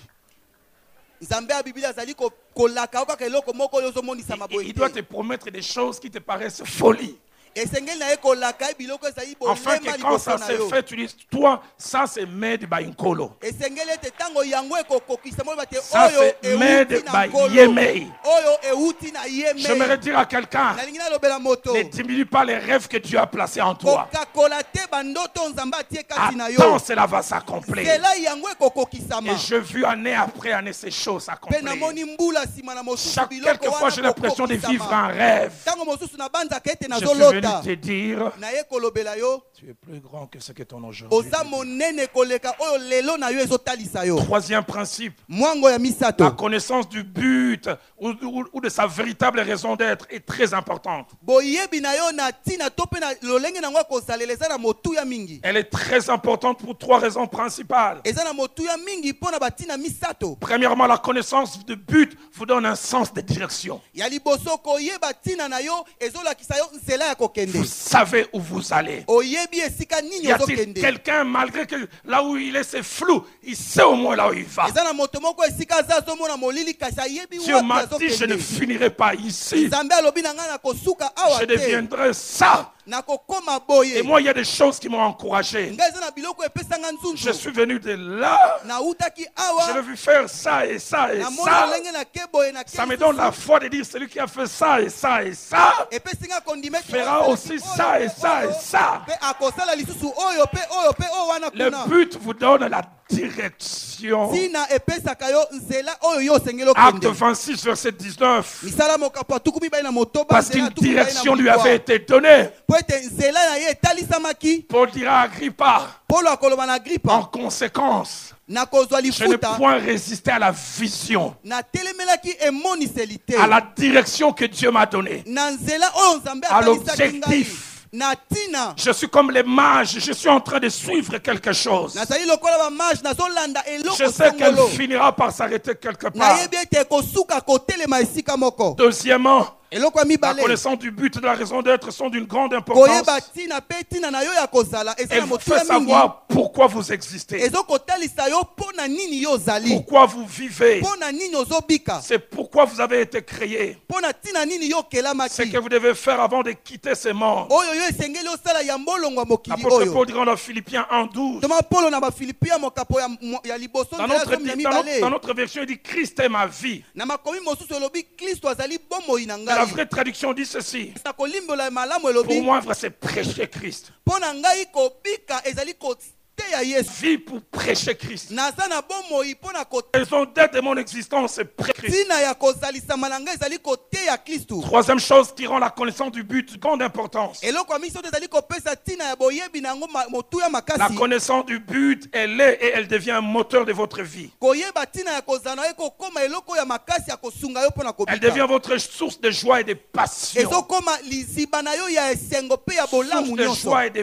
nzambe ya biblia azali ko- kolaka o kaka eloko moko oyo ozomonisa Il, boye il doit te te. promettre des choses qui te paraissent folie. esengeli na ye kolaka ye biloko ezali Enfin, bolema que quand ça liboso na s'est yo. fait, tu dis, toi, ça c'est made by Nkolo. esengeli ete ntango yango ekokokisa moloba te Ça, oyo c'est made euti na by nkolo Yemei. oyo euti na J'aimerais yeme. dire à quelqu'un, nalingi nalobela moto ne diminue pas les rêves que Dieu a placés en toi. kokakola te bandoto nzambe atie kati na Attends, yo. cela va s'accomplir. nzela yango ekokokisama. Et je vis année après année ces choses mpe s'accomplir. namoni mbula nsima na mosusu Chaque, biloko quelquefois, j'ai wana l'impression de vivre kokokisama. un rêve. ntango mosusu nabanzaka ete Je suis venu nazolota te dire, naye kolobela yo tu es plus grand que ce que ton aujourd'hui. oza monene koleka oyo lelo na yo ezotalisa yo. Troisième principe, mwango ya la misato connaissance du but ou, ou- ou de sa véritable raison d'être est très importante. boyebi na yo na ntina to mpe na lolenge nango ya kosalela eza na motuya mingi. Elle est très importante pour trois raisons principales. eza na motuya mingi mpo na batina misato. Premièrement, la connaissance du but vous donne un sens de direction. ya liboso koyeba ntina na yo ezolakisa yo nzela ya kokende. Vous savez où vous allez. oyebi esika Y nini a-t-il ozokende. quelqu'un, malgré que là où il est, c'est flou, il sait au moins là où il va. eza na moto moko esika aza azomona molili kasi ayebi Dieu wapi m'a dit, je ne azokende. finirai pas ici. nzambe alobi na ngai na kosuka awa Je te deviendrai ça. nakokoma Et boye. moi, il y a des choses qui m'ont encouragé. ngai eza na biloko epesanga Je nzunzu. suis venu de là. nautaki Je awa l'ai vu faire ça et ça et namoni ça. lolenge nake boye na Ça me donne la foi de dire celui qui a fait ça et ça et ça epesinga kondima ete fera oyo aussi oyo ça et mpe ça oyo, et ça. mpe akosala lisusu oyo mpe oyo mpe oyo wana Le kuna. but vous donne la direction. ntina epesaka yo nzela oyo yo osengeli Acte okende. vingt-six, verset dix-neuf. misala mokapo ya tuku mibali na motoba Parce nzela qu'une tuku mibali na direction lui mokwa. avait été donnée. po ete nzela na ye etalisamaki. Paul dira à Agrippa, polo akoloba na en agripa conséquence, nakozwa je n'ai lifuta point résisté à la vision, natelemelaki emoniseli te à la direction que Dieu m'a donnée. na nzela oyo nzambe À atalisaki ngai l'objectif. na ntina. Je suis comme les mages, je suis en train de suivre quelque chose. nazali lokola bamage nazolanda eloko Je sais qu'elle songolo. finira par s'arrêter quelque part. nayebi ete ekosuka kotelema esika moko. Deuxièmement, eloko ya la mibale connaissance du but et de la raison d'être sont d'une grande koyeba importance. ntina mpe ntina na yo ya kozala eza Elle na vous motuya fait mingi. savoir pourquoi vous existez, ezokotalisa yo mpo na nini yo ozali, pourquoi vous vivez. mpo na nini ozobika, C'est pourquoi vous avez été créé. mpo na ntina nini yo Ce okelamaki, que vous devez faire avant de quitter ce monde. oyo yo esengeli osala ya mbolongo ya mokili L'apôtre oyo. Paul dira dans Philippiens un douze. toma polo na bafilipi ya mokapo ya, mo- ya liboso Dans nzela notre, zomi na dans, notre, dans mibale. notre version, il dit Christ est ma vie. na makomi mosusu elobi kristo azali bomoi na Mais la ngai. vraie traduction dit ceci. na kolimbola malamu Pour elobi moi, c'est prêcher Christ. mpo na ngai kobika ezali koteya yesu. Vie pour prêcher Christ. naza na bomoi mpo na La raison d'être de mon existence, c'est prêcher Christ. kotina ya kozalisama na ngai ezali koteya kristu. Troisième chose qui rend la connaissance du but de grande importance. eloko ya miso te ezali kopesa ntina ya boyebi na yango ma- motuya La makasi. connaissance du but, elle est et elle devient un moteur de votre vie. koyeba ntina ya kozala na yo ekokoma eloko ya makasi ya kosunga yo mpo na Elle devient kobika. votre source de joie et de passion. ezokoma liziba na yo ya esengo mpe ya Source bolamu de nyonso. joie et de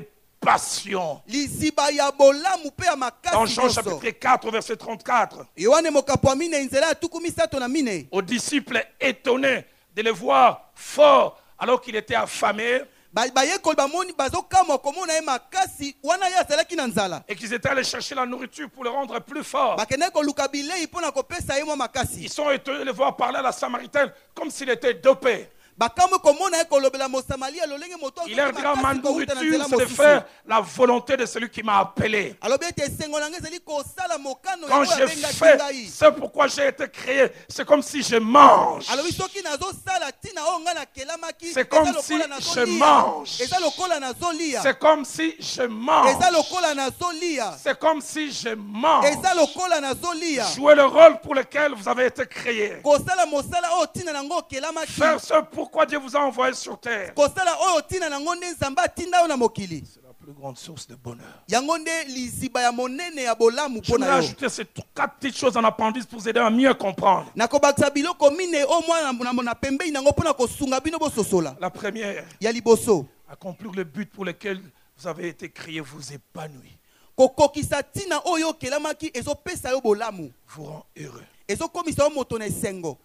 passion. liziba ya bolamu pe ya Dans makasi Jean nyonso. chapitre quatre, verset trente-quatre, yohane mokapo ya mine nzela ya tuku misato na mine. aux disciples étonnés de le voir fort alors qu'il était affamé Ba- bayekoli bamoni bazokamwa komona ye makasi wana ye azalaki na nzala. et qu'ils étaient allés chercher la nourriture pour le rendre plus fort. bakendeki koluka bilei mpo na kopesa ye mwa Ils makasi. sont étonnés de le voir parler à la Samaritaine comme s'il était dopé. bakamwe komona ye kolobela mosamalia lolenge moto Il leur azoki dira, ma makasi kouta na nourriture, nzela c'est de mosusu. faire la volonté de celui qui m'a appelé. alobi ete esengo na ngai ezali kosala mokano Quand yango j'ai abengaki fait ngai. ce pourquoi j'ai été créé, c'est comme si je mange. alobi soki nazosala ntina oyo ngai nakelamaki C'est comme eza si lokola je nazolia. mange. eza lokola nazolia. C'est comme si je mange. eza lokola nazolia. C'est comme si je mange. eza lokola nazolia. Jouer le rôle pour lequel vous avez été créé. kosala mosala oyo ntina nango okelamaki. Faire ce pourquoi Dieu vous a envoyé sur terre. kosala oyo ntina nango nde nzambe atinda yo na mokili. C'est la plus grande source de bonheur. yango nde liziba ya monene ya bolamu Je mpo vais na yo. ajouter ces quatre petites choses en appendice pour vous aider à mieux comprendre. nakobakisa biloko mine o mwana na pembei nango mpo na kosunga bino bososola. La première, ya liboso accomplir le but pour lequel vous avez été créé vous épanouit, kokokisa ntina oyo okelamaki ezopesa yo bolamu. vous rend heureux, ezokomisa yo moto na esengo.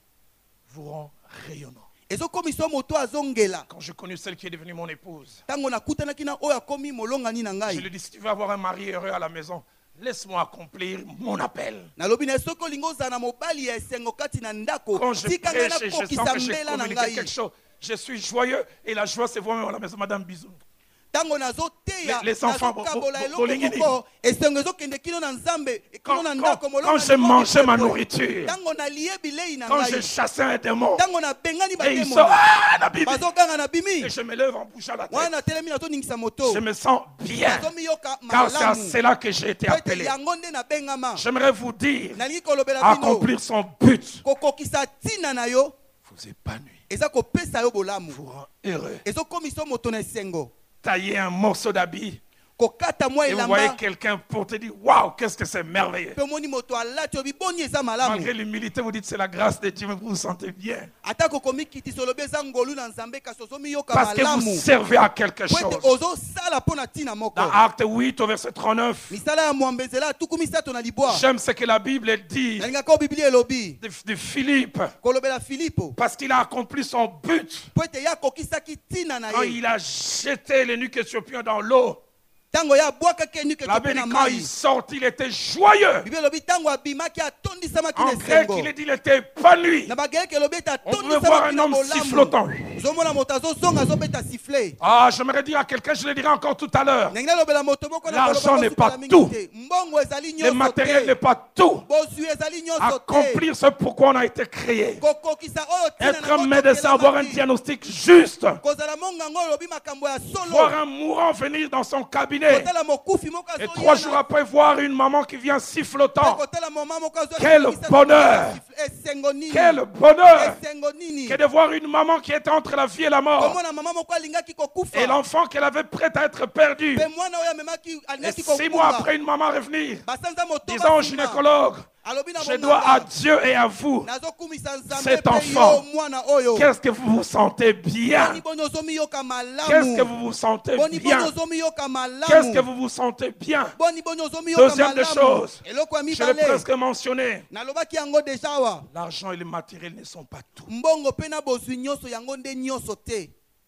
vous rend rayonnant. ezokomisa yo moto azongela. Quand j'ai connu celle qui est devenue mon épouse, ntango nakutanaki na oyo akomi molongani na je ngai. lui ai dit, si tu veux avoir un mari heureux à la maison, laisse-moi accomplir mon appel. nalobi na soki olingi ozala na mobali ya esengo kati na ndako Quand je tika ngai prêche et je sens nakokisa que j'ai mbela na communiqué quelque ngai. chose, je suis joyeux et la joie c'est vraiment à la maison, Madame Bisou. ntango nazoteya Les- les enfants, nazokabola bo- bo- eloko bolingi nini? moko esengo ezokende kino na nzambe Quand, kino na quand, ndako quand j'ai mangé ma nourriture, ntango nalie bilei na quand ngai. j'ai chassé un démon, ntango nabengani et il sort, bademoni ah, la Bible, bazoganga na bimi et je me lève en bougeant la tête, wana telemi nazoningisa moto je me sens bien, nazomiyoka car c'est à malamu cela que j'ai été po ete appelé. yango nde nabengama. J'aimerais vous dire, nalingi kolobela bino accomplir son but kokokisa ntina na yo vous épanouit, eza kopesa yo bolamu. vous rend heureux. ezokomisa yo moto na esengo. Tailler un morceau d'habit kokata mwa et vous voyez elamba quelqu'un pour te dire, waouh, qu'est-ce que c'est merveilleux. mpe omoni moto alati obi boni eza malamu. Malgré l'humilité, vous dites c'est la grâce de Dieu, mais vous vous sentez bien. atako komikitisa olobi eza ngolu na nzambe kasi ozomiyoka Parce que vous malamu servez à quelque po ete chose. ozosala mpo na ntina moko. Dans Acte huit au verset trente-neuf, misala ya mwambezela atuku misato na libwa. j'aime ce que la Bible dit nalingaka o biblia elobi de, de Philippe, kolobela filipo parce qu'il a accompli son but po ete ye akokisaki ntina na quand ye il a jeté l'eunuque éthiopien dans l'eau. ntango ye abwakaki enuke La tope Bible na dit quand mai. il sort, il était joyeux. biblia elobi ntango abimaki atondisamaki na En grec, esengo. il est dit il était épanoui. na bagreke elobi ete On pouvait voir atondisamaki un na homme bolamu. sifflotant. ozomona moto azozonga azobeta sifle. Ah, j'aimerais dire à quelqu'un, je le dirai encore tout à l'heure. ndenge nalobela moto moko na L'argent koloba n'est kosukala pas mingi tout. te. mbongo ezali Le nyonso matériel te. n'est pas tout. bozwi ezali nyonso te. Accomplir ce pourquoi on a été créé. kokokisa oyo ntina Être nango un médecin, avoir un tokelamaki. diagnostic juste. kozala mongango oyo olobi makambo ya Voir solo. un mourant venir dans son cabinet. kotala mokufi moko Et azoya trois na- jours après, voir une maman qui vient sifflotant. kotala mama moko azoya Quel na kisa bonheur! sifle. esengo nini Quel bonheur esengo nini que de voir une maman qui était entre la vie et la mort. komona mama moko alingaki kokufa Et l'enfant qu'elle avait prêt à être perdu. mpe mwana oyo amemaki Et alingaki six mois kokufa après, une maman revenir. basanza moto Disant au basima. gynécologue, alobi na je dois à monganga, Dieu et à vous. nazokumisa nzambe Cet mpe enfant. yo mwana oyo Qu'est-ce que vous vous sentez bien? boni boni ozomiyoka Qu'est-ce que malamu vous vous sentez boni boni bien? ozomiyoka Qu'est-ce que malamu vous vous sentez bien? boni boni ozomiyoka Deuxième des malamu choses, eloko ya je l'ai mibale presque mentionné. nalobaki yango deja awa L'argent et le matériel ne sont pas tout. mbongo mpe na bozwi nyonso yango nde nyonso te.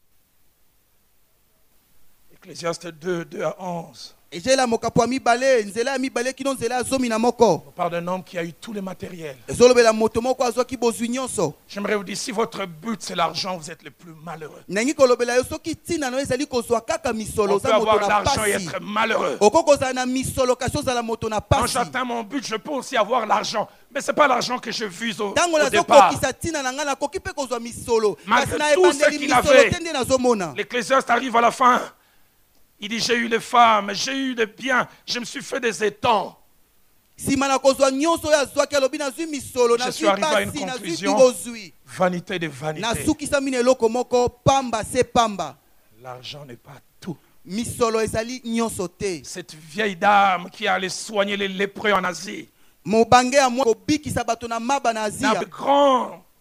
Ecclésiaste deux, deux à onze. ezela mokapo ya mibale nzela ya mibale kino nzela ya zomi na moko On parle d'un homme qui a eu tout le matériel. ezolobela moto moko azwaki bozwi nyonso. J'aimerais vous dire, si votre but c'est l'argent, vous êtes le plus malheureux. nangi kolobela yo soki ntina na yo ezali kozwa kaka misolo On peut oza moto avoir na l'argent et pasi être malheureux. okoki kozala na misolo kasi ozala moto na Quand pasi. j'atteins mon but, je peux aussi avoir l'argent. Mais ce n'est pas l'argent que je vise au, ntango au départ. nazokokisa ntina na ngai nakoki mpe kozwa misolo Malgré kasi na tout ce ebandeli qu'il misolo avait. te nde nazomona. L'Ecclésiaste arrive à la fin. Il dit, j'ai eu les femmes, j'ai eu des biens, je me suis fait des étangs. nsima na kozwa nyonso oyo azwaki alobi nazwi misolo Je nazwi suis arrivé à une pasi nazwi conclusion. bozwi Vanité de vanité. nasukisa mino eloko moko pamba se pamba. L'argent n'est pas tout. misolo ezali nyonso te. Cette vieille dame qui allait soigner les lépreux en Asie mobange ya mwa kobikisa bato na maba na n'a azia de grands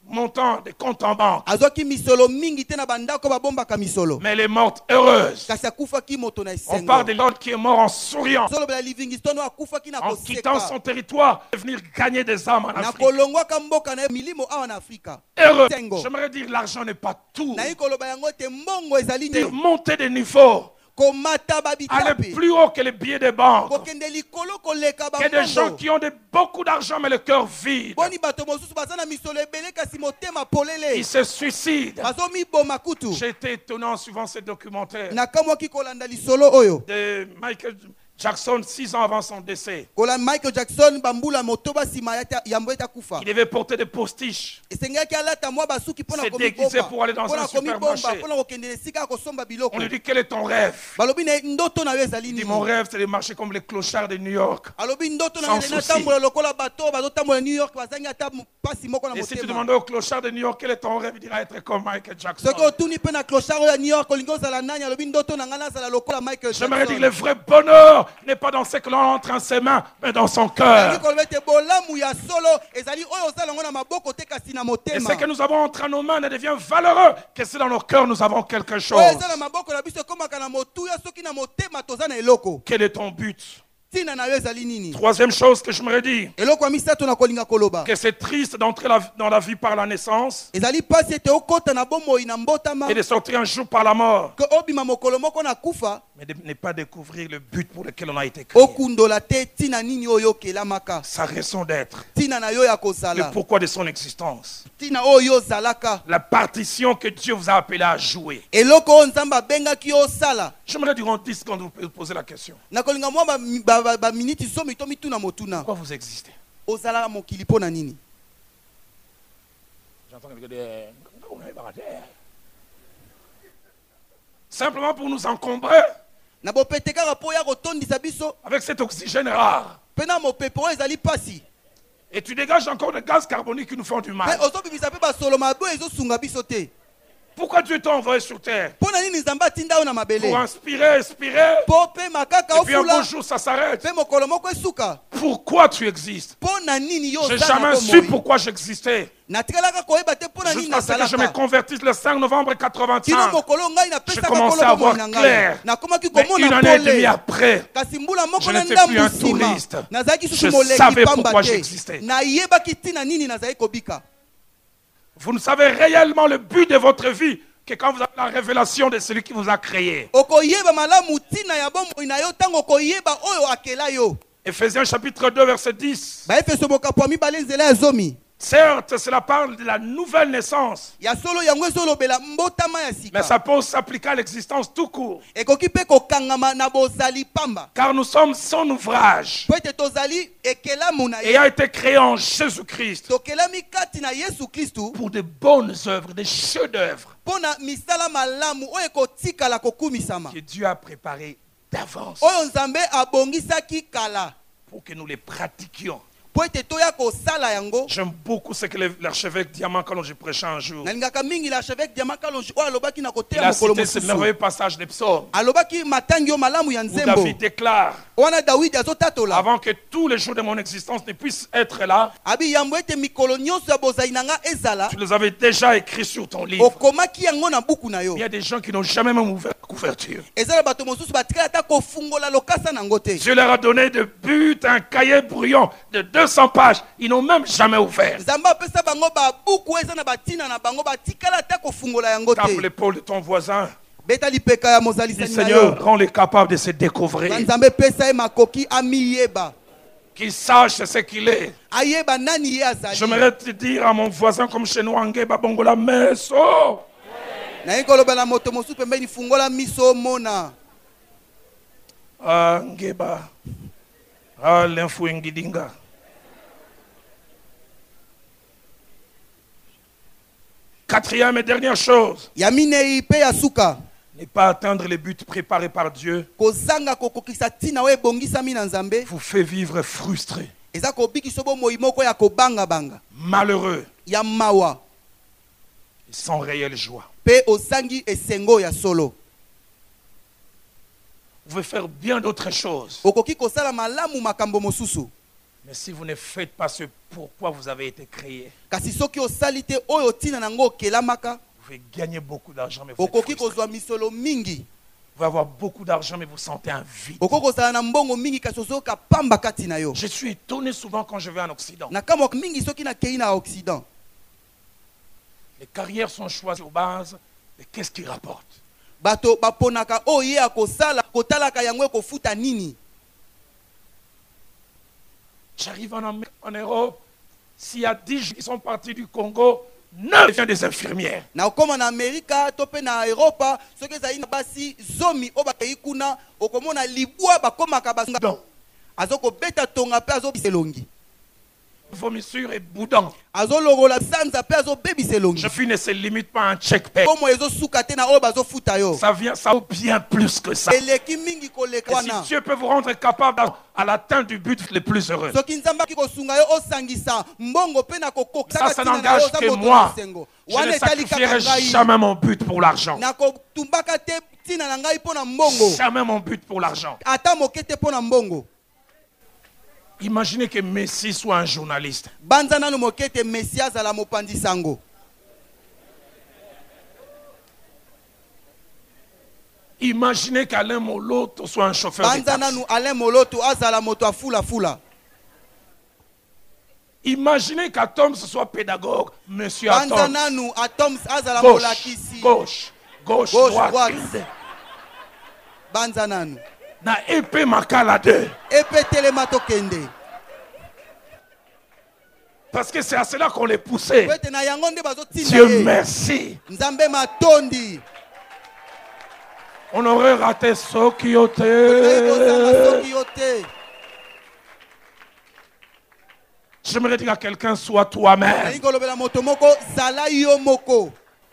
montants des comptes en banque. azwaki misolo mingi te na bandako babombaka misolo Mais elle est morte heureuse. kasi akufaki moto na On esengo parle de l'autre qui est mort en souriant, solobela livingstone oyo akufaki na en quittant koseka son territoire et venir gagner des âmes en na Afrique. kolongwaka mboka na ye milimo awa na afrika Heureux. Sengo. J'aimerais dire l'argent n'est pas tout. nayi koloba yango te mbongo ezali C'est nini monter des niveaux, komata aller babitape plus haut que les billets des banques. kokende likolo koleka Il y a des gens bambongo qui ont de, beaucoup d'argent mais le cœur vide. boni bato mosusu baza na misolo ebele kasi motema polele Ils se suicident. bazomiboma kutu J'ai été étonnant en suivant ce documentaire nakamwaki kolanda lisolo oyo de Michael Jackson six ans avant son décès. kola michael jackson bambula motoba nsima ya- yambo ete akufa Il devait porter des postiches. esengaki alata mwa basuki mpona Se déguiser pour aller dans un komibomba supermarché. mpona kokende esika ya kosomba biloko On lui dit quel est ton rêve? balobi na ndoto na yo ezali Il dit nini mon rêve c'est de marcher comme les clochards de New York. alobi ndoto na Sans yo ezali souci. natambola lokola bato oyo bazotambola new york bazangi ata mpasi moko na Et si tu motema demandais au clochard de New York quel est ton rêve, il dira être comme Michael Jackson. soki otuni mpe na clochard oyo ya new york olingi ozala nani alobi ndoto na ngai nazala lokola michael J'aimerais dire jackson le vrai bonheur n'est pas dans ce que l'on entre en ses mains, mais dans son cœur. Nalingi koloba ete bolamu ya solo ezali oyo ozala yango na maboko te kasi na Et motema ce que nous avons entre nos mains ne devient valeureux que si dans nos cœurs nous avons quelque chose. oyo eza na maboko na biso ekomaka na motuya soki na motema toza na eloko Quel est ton but? ntina na yo ezali nini Troisième chose que je me dis, eloko ya misato na kolinga koloba que c'est triste d'entrer la- dans la vie par la naissance ezali mpasi ete okɔta na bomoi na mbotama et de sortir un jour par la mort, ke obima mokolo moko na kufa mais de ne pas découvrir le but pour lequel on a été créé. okundola te ntina nini oyo okelamaka Sa raison d'être, ntina na yo ya le kozala pourquoi de son existence, ntina oyo ozalaka la partition que Dieu vous a appelé à jouer. eloko oyo nzambe abengaki yo osala J'aimerais durant dix secondes vous poser la question. na kolinga mwa baminiti ba, ba, ba miniti zomi to mituna motuna Pourquoi vous existez? ozalaka mokili mpo na nini J'entends quelqu'un dire, simplement pour nous encombrer na bopete kaka mpo ya kotondisa biso avec cet oxygène rare. mpe na mopepe oyo ezali mpasi Et tu dégages encore des gaz carboniques qui nous font du mpe mal. ozobimisa mpe basolo mabe oyo ezosunga biso te Pourquoi Dieu t'a envoyé sur terre? mpo na nini nzambe atinda oyo na mabele Pour inspirer, expirer, mpo mpe makaka et puis un beau ofula jour ça s'arrête. mpe mokolo moko esuka Pourquoi tu existes? mpo na nini yo J'ai oza jamais na su bomoi pourquoi j'existais. natikalaka koyeba te mpo na nini Jusqu'à ce que je me nazalaka convertisse le cinq novembre kino quatre-vingt-cinq. mokolo ngai J'ai napesaka commencé à kolo bomoi voir na clair. ngai nakomaki Mais une komona année et demie pole après, kasi mbula moko je na n'étais plus ndambu un nsima touriste. nazalaki Je susu moleki savais pamba pourquoi te j'existais. nayebaki ntina nini nazali kobika vous ne savez réellement le but de votre vie que quand vous avez la révélation de celui qui vous a créé. okoyeba malamu ntina ya bomoi na yo ntango okoyeba oyo akela yo Ephésiens chapitre deux verset dix. baefeso bokapo ya mibale nzela ya zomi Certes, cela parle de la nouvelle naissance, ya solo yango ezolobela mbotama ya mais sika ça peut s'appliquer à l'existence tout court. ekoki mpe kokangama na bozali pamba Car nous sommes son ouvrage, po ete tozali ekelamu na ye ayant été créé en Jésus-Christ tokelami kati na yesu kristu pour de bonnes œuvres, des chefs-d'œuvre mpo na misala malamu oyo ekotikala kokumisama que Dieu a préparés d'avance oyo nzambe abongisaki kala pour que nous les pratiquions. po ete toya kosala yango J'aime beaucoup ce que l'archevêque Diamant Kalonji prêchait un jour. nalingaka mingi l'archevêque diama kalonji oyo alobaki na Il koteya a mokolo cité ce mosusu merveilleux passage des psaumes alobaki matangi yo malamu ya où nzembo David déclare, wana dawidi azotatola avant que tous les jours de mon existence ne puissent être là, abi yambo ete mikolo nyonso ya bozali na nga ezala tu les avais déjà écrits sur ton livre. okomaki yango na buku na yo Il y a des gens qui n'ont jamais même ouvert la couverture. eza na bato mosusu batikala ata kofungola lokasa nango te Dieu leur a donné de but un cahier brouillon de deux cents pages. Ils n'ont même jamais ouvert. nzambe apesa bango babuku eza na batina na bango batikala ata kofungola yango Tape te l'épaule de ton voisin. beta lipeka ya Dis mozalisani na Seigneur, yo rends-les capables de se découvrir. na nzambe pesa ye makoki amiyeba Qu'ils sachent ce qu'il est. ayeba nani ye azali J'aimerais te dire à mon voisin comme chez nous, Angeba Bongola Meso. naye kolobela moto mosusu pembeni fungola miso omona Angeba. Ah, l'info ngidinga. Quatrième et dernière chose, ya minei mpe ya suka ne pas atteindre les buts préparés par Dieu kozanga kokokisa ntina oyo ebongisami na nzambe vous fait vivre frustré, eza kobikisa bomoi moko ya kobangabanga malheureux ya mawa et sans réelle joie. mpe ozangi esengo ya solo Vous pouvez faire bien d'autres choses, okoki kosala malamu makambo mosusu Mais si vous ne faites pas ce pourquoi vous avez été créé, kasi soki osali te oyo tina nango okelamaka, vous pouvez gagner beaucoup d'argent, mais vous êtes okoki frustré. kozwa misolo mingi, Vous pouvez avoir beaucoup d'argent, mais vous sentez un vide. okoki kozala na mbongo mingi kasi ozoyoka pamba kati na yo. Je suis étonné souvent quand je vais en Occident. Na kamwa mingi soki nakei na Occident, Les carrières sont choisies sur base de qu'est-ce qui rapporte. bato baponaka oye akosala kotalaka yango ekofuta nini. J'arrive en, Amérique, en Europe, s'il y a dix gens qui sont partis du Congo, neuf deviennent des infirmières. Na okoma na Amerika to pe na Europa soki ezali na basi zomi o bakei kuna okomona libwa bakomaka basunga. Donc, Azoko beta tonga pe azo biselongi. vomissure et boudin. Azo logola sanza pe azo bebiselongi. Je suis ne se limite pas à un check pay. Komo ezo suka te na oyo bazo futa yo. Ça vient, ça vaut bien plus que ça. Eleki mingi koleka Et si wana. Dieu peut vous rendre capable à, à l'atteinte du but le plus heureux, Soki nzamba ki kosunga yo osangisa mbongo pe na kokokisa ça, ça n'engage que moi. Je Wana ne etali sacrifierai kaka ngai. jamais mon but pour l'argent. Na kotumbaka te tina na ngai pona mbongo. Jamais mon but pour l'argent. Ata moke te pona mbongo. Imaginez que Messi soit un journaliste. Banza nanu moke te Messias ala mopandi sango. Imaginez qu'Alain Moloto soit un chauffeur de Banza taxi. nanu Alain Moloto azala moto afula fula. Imaginez qu'Atom ce soit pédagogue, monsieur Banza Atom. nanu Atoms azala Gauche, molakisi. gauche, gauche, Gauche, droite. droite. Banza nanu. Na épée makala deux. Epe telema tokende. Parce que c'est à cela qu'on les poussait. Wete na yango nde bazotinda Dieu ye. merci. Nzambe matondi. On aurait raté Sokiote. Otoyi kozanga soki yo te. J'aimerais dire à quelqu'un, sois toi-même. Nalingi kolobela moto moko zala yo moko.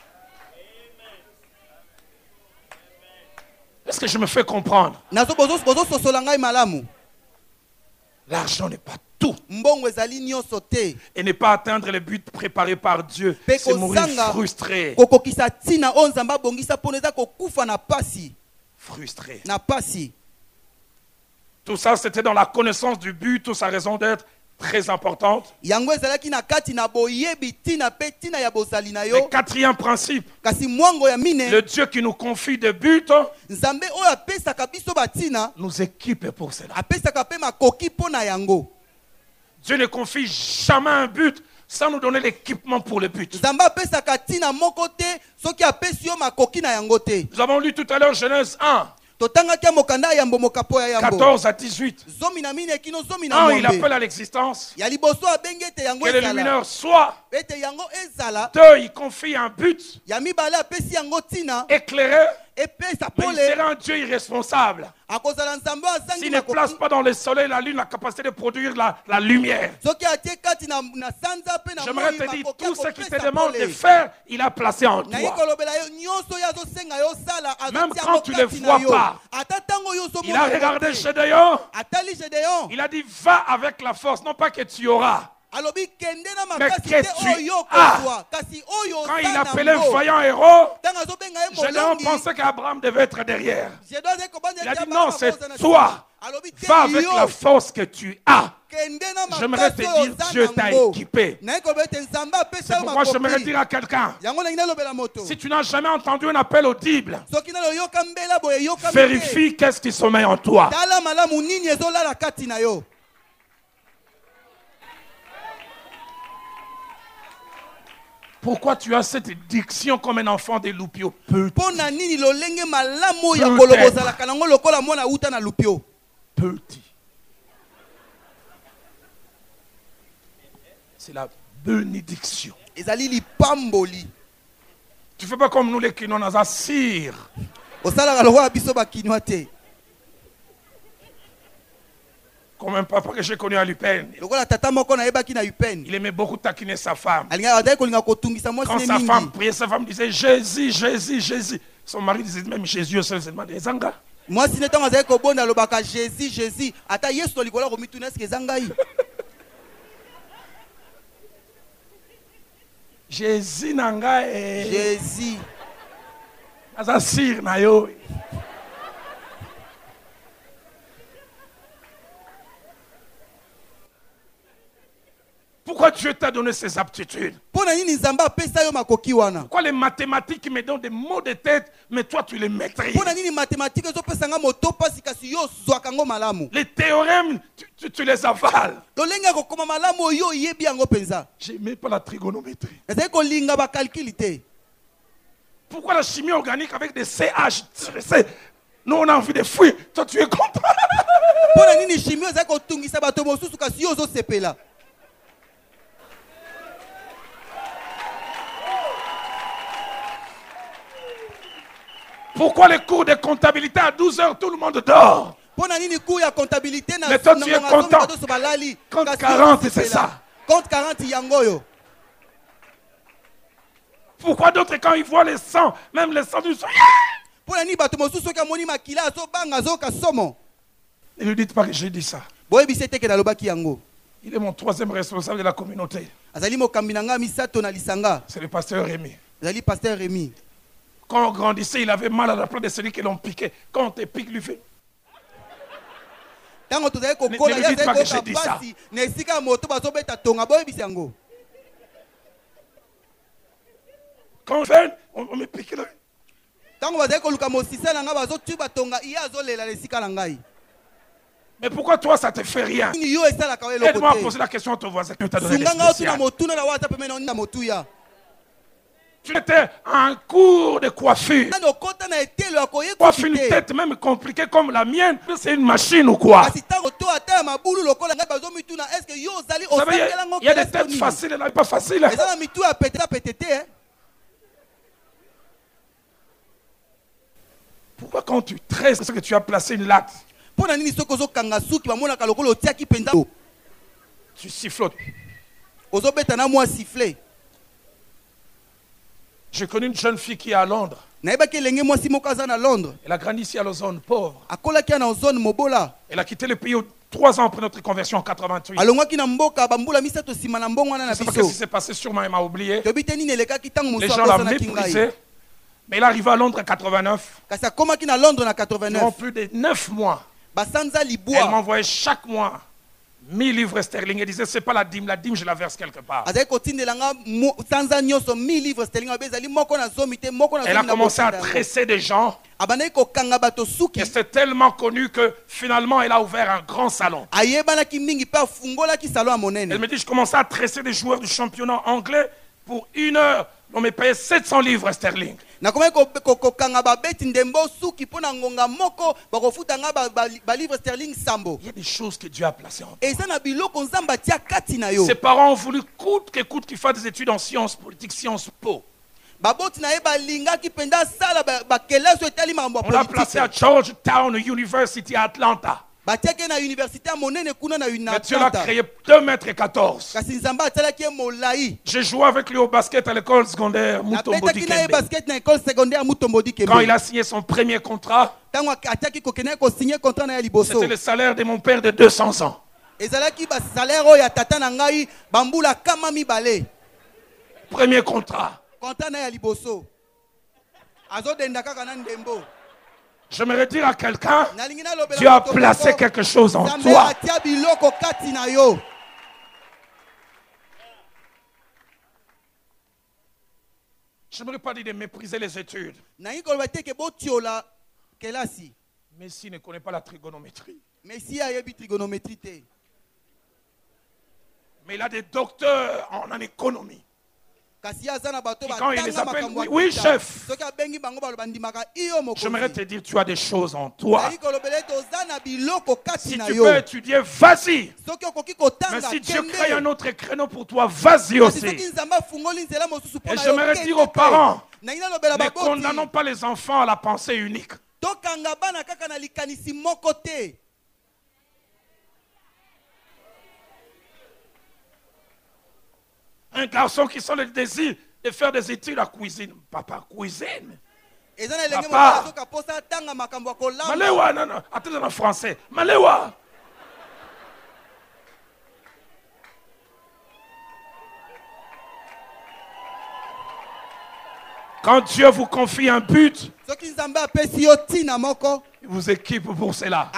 Est-ce que je me fais comprendre? Nazo bozo bozo sosola ngai malamu. L'argent n'est pas tout. Mbongo ezali nyonso te. Et ne pas atteindre les buts préparés par Dieu, Pe c'est mourir kozanga frustré. kokokisa tina o nzamba bongisa pona eza kokufa na pasi. Frustré. Na pasi. Tout ça, c'était dans la connaissance du but, ou sa raison d'être très importante. Yango ezalaki na kati na boyebi tina pe tina ya bozali na Le yo. quatrième principe, Kasi mwango ya mine le Dieu qui nous confie des buts nzambe oyo apesaka biso batina nous équipe pour cela. apesaka pe makoki pona yango. Dieu ne confie jamais un but sans nous donner l'équipement pour le but. Nzambe apesaka tina moko te soki apesi yo makoki na yango te. Nous avons lu tout à l'heure Genèse un, Totangaki ya mokanda ya yambo mokapo ya yambo. quatorze à dix-huit. Zomi na mine kino zomi na Un, il mwambe. appelle à l'existence Ya liboso abenge ete yango que le ezala. lumineur soit. Ete yango ezala. Deux, il confie un but Ya mibale apesi yango tina. éclairé, Epesa mais il pole. sera un Dieu irresponsable. Akozala nzambe azangi S'il ne place makoki. pas dans le soleil, la lune, la capacité de produire la, la lumière. Soki atie kati na na sanza pe na J'aimerais moi te dire, makoki tout ce qu'il te akopesa demande de pole. faire, il a placé en Na toi. kolobela yo nyonso ya zo senga yo sala Même azotia quand tu yango le kati vois na yo. pas. Ata tango yo so Il a regardé Gédéon. Atali Gédéon. Il a dit, va avec la force, non pas que tu auras. Alobi kende na Mais makasi que te tu oyo as. kozwa kasi oyo Quand il oza appelait nango. vaillant héros, Tanga azobenga ye Gédéon molongi. pensait qu'Abraham devait être derrière. Gédéon azali kobanda Il a ete dit, Abraham non, c'est akozala na toi. nsima. Alobi te Va avec yo. la force que tu as. Kende na J'aimerais makasi te oyo dire, oza Dieu t'a nango. équipé. Naye koloba ete nzambe apesa C'est yo pourquoi j'aimerais makoki. dire à quelqu'un, Yango nangi nalobela moto. si tu n'as jamais entendu un appel audible, Soki nalo yoka mbela boye yoka mbele. vérifie qu'est-ce qui sommeille en toi. Tala malamu nini ezolala kati na yo. Pourquoi tu as cette diction comme un enfant des loupio? Pona nini lolenge malamu ya Peut-être. kolobozalaka nango lokola mwana uta na lupio. Petit. C'est la bénédiction. Ezali lipamboli. Tu ne fais pas comme nous les Kinois, on a sire. Osalaka lokola biso bakinwa te. Comme un papa que j'ai connu à Lupin. Lokola tata moko na yebaki na Upen. Il aimait beaucoup taquiner sa femme. Alinga adai kolinga kotungisa mwasi Quand ne sa femme mingi. priait, sa femme disait Jésus, Jésus, Jésus. Son mari disait même Jésus au seul seulement des Zanga. Mwasi ne tango azali kobonda lobaka Jésus Jésus. Ata Yesu to likola komituna eske ezangai. Jésus nanga e. Jésus. Aza sire na yo. Dieu t'a donné ces aptitudes? Pourquoi les mathématiques me donnent des mots de tête, mais toi tu les maîtrises? Les théorèmes, tu, tu, tu les avales. J'aimais pas la trigonométrie. Pourquoi la chimie organique avec des C H? Nous on a envie de fuir. Toi tu es content. Pourquoi les cours de comptabilité à douze heures, tout le monde dort? Mais toi tu es content. Compte quarante, c'est ça. Pourquoi d'autres quand ils voient les sangs, même les sangs du sang, ne lui dites pas que j'ai dit ça. Il est mon troisième responsable de la communauté. C'est le pasteur Rémi. Quand on grandissait, il avait mal à la place de celui qui l'ont piqué. Quand on te pique, lui fait. Ne, ne lui dites pas que j'ai dit ça. Quand on fait, on, on me pique là. Mais pourquoi toi ça te fait rien? Aide-moi à poser la question à ton voisin qui t'a donné les spéciales. Tu étais à un cours de coiffure. Coiffe une tête même compliquée comme la mienne. C'est une machine ou quoi? Vous savez, il y a des têtes faciles et là, pas faciles. Pourquoi quand tu tresses, est-ce que tu as placé une latte? Tu sifflotes. J'ai connu une jeune fille qui est à Londres. Elle a grandi ici à la zone pauvre. Elle a quitté le pays trois ans après notre conversion en quatre-vingt-huit. Je ne sais pas ce qui s'est passé, sûrement elle m'a oublié. Les gens l'ont méprisé. Mais il est arrivé à Londres en quatre-vingt-neuf. Durant plus de neuf mois. Elle m'envoyait chaque mois mille livres sterling et disait c'est pas la dîme, la dîme je la verse quelque part. Elle a commencé à tresser des gens. Et c'était tellement connu que finalement elle a ouvert un grand salon. Elle me dit je commençais à tresser des joueurs du championnat anglais pour une heure. On me payait sept cents livres sterling. Il y a des choses que Dieu a placées en toi. Ses parents ont voulu coûte que coûte qu'il fasse des études en sciences politiques, sciences po. On l'a placé à Georgetown University à Atlanta. Mais Dieu l'a créé deux mètres quatorze. J'ai joué avec lui au basket à l'école secondaire Mutombo Dikembe. Quand il a signé son premier contrat, c'était le salaire de mon père de deux cents ans. Premier contrat. J'aimerais dire à quelqu'un, Dieu a placé quelque chose en toi. Je n'aimerais pas dire de mépriser les études. Mais s'il ne connaît pas la trigonométrie. Mais il a des docteurs en économie. Et quand il les appelle, oui, oui chef. J'aimerais te dire, tu as des choses en toi. Si tu peux étudier, vas-y. Mais si Dieu crée un autre créneau pour toi, vas-y aussi. Et j'aimerais dire aux parents, ne condamnons pas les enfants à la pensée unique. Un garçon qui sent le désir de faire des études à cuisine. Papa, cuisine. Papa. Malewa, non, non. Attends en français. Malewa. Quand Dieu vous confie un but, il vous équipe pour cela.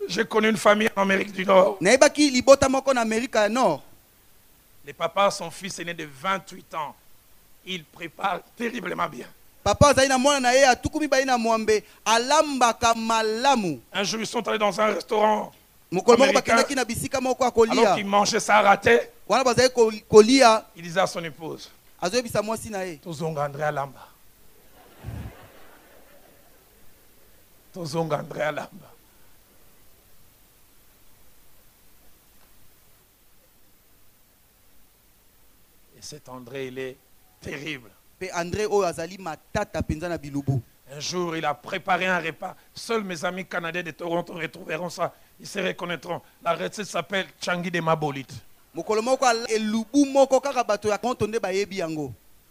J'ai connu une famille en Amérique du Nord. nayebaki libota moko na Amerika ya Nord. Les papas, son fils aîné de vingt-huit ans, il prépare terriblement bien. Papa azali na mwana na ye atuku mibali na mwambe alambaka malamu. Un jour, ils sont allés dans un restaurant Mokolo moko américain. bakendaki na bisika moko Alors akolia. qu'il mangeait ça raté, Wana bazali ko- kolia il disait à son épouse, azoyebisa mwasi na ye. Tozonga André Alamba. Tozonga André Alamba. Et cet André, il est terrible. Pe André oyo azali matata penza na bilubu. Un jour, il a préparé un repas. Seuls mes amis canadiens de Toronto retrouveront ça. Ils se reconnaîtront. La recette s'appelle Changi de Mabolit. Mokolo moko ala- elubu moko kaka bato ya konto nde bayebi yango.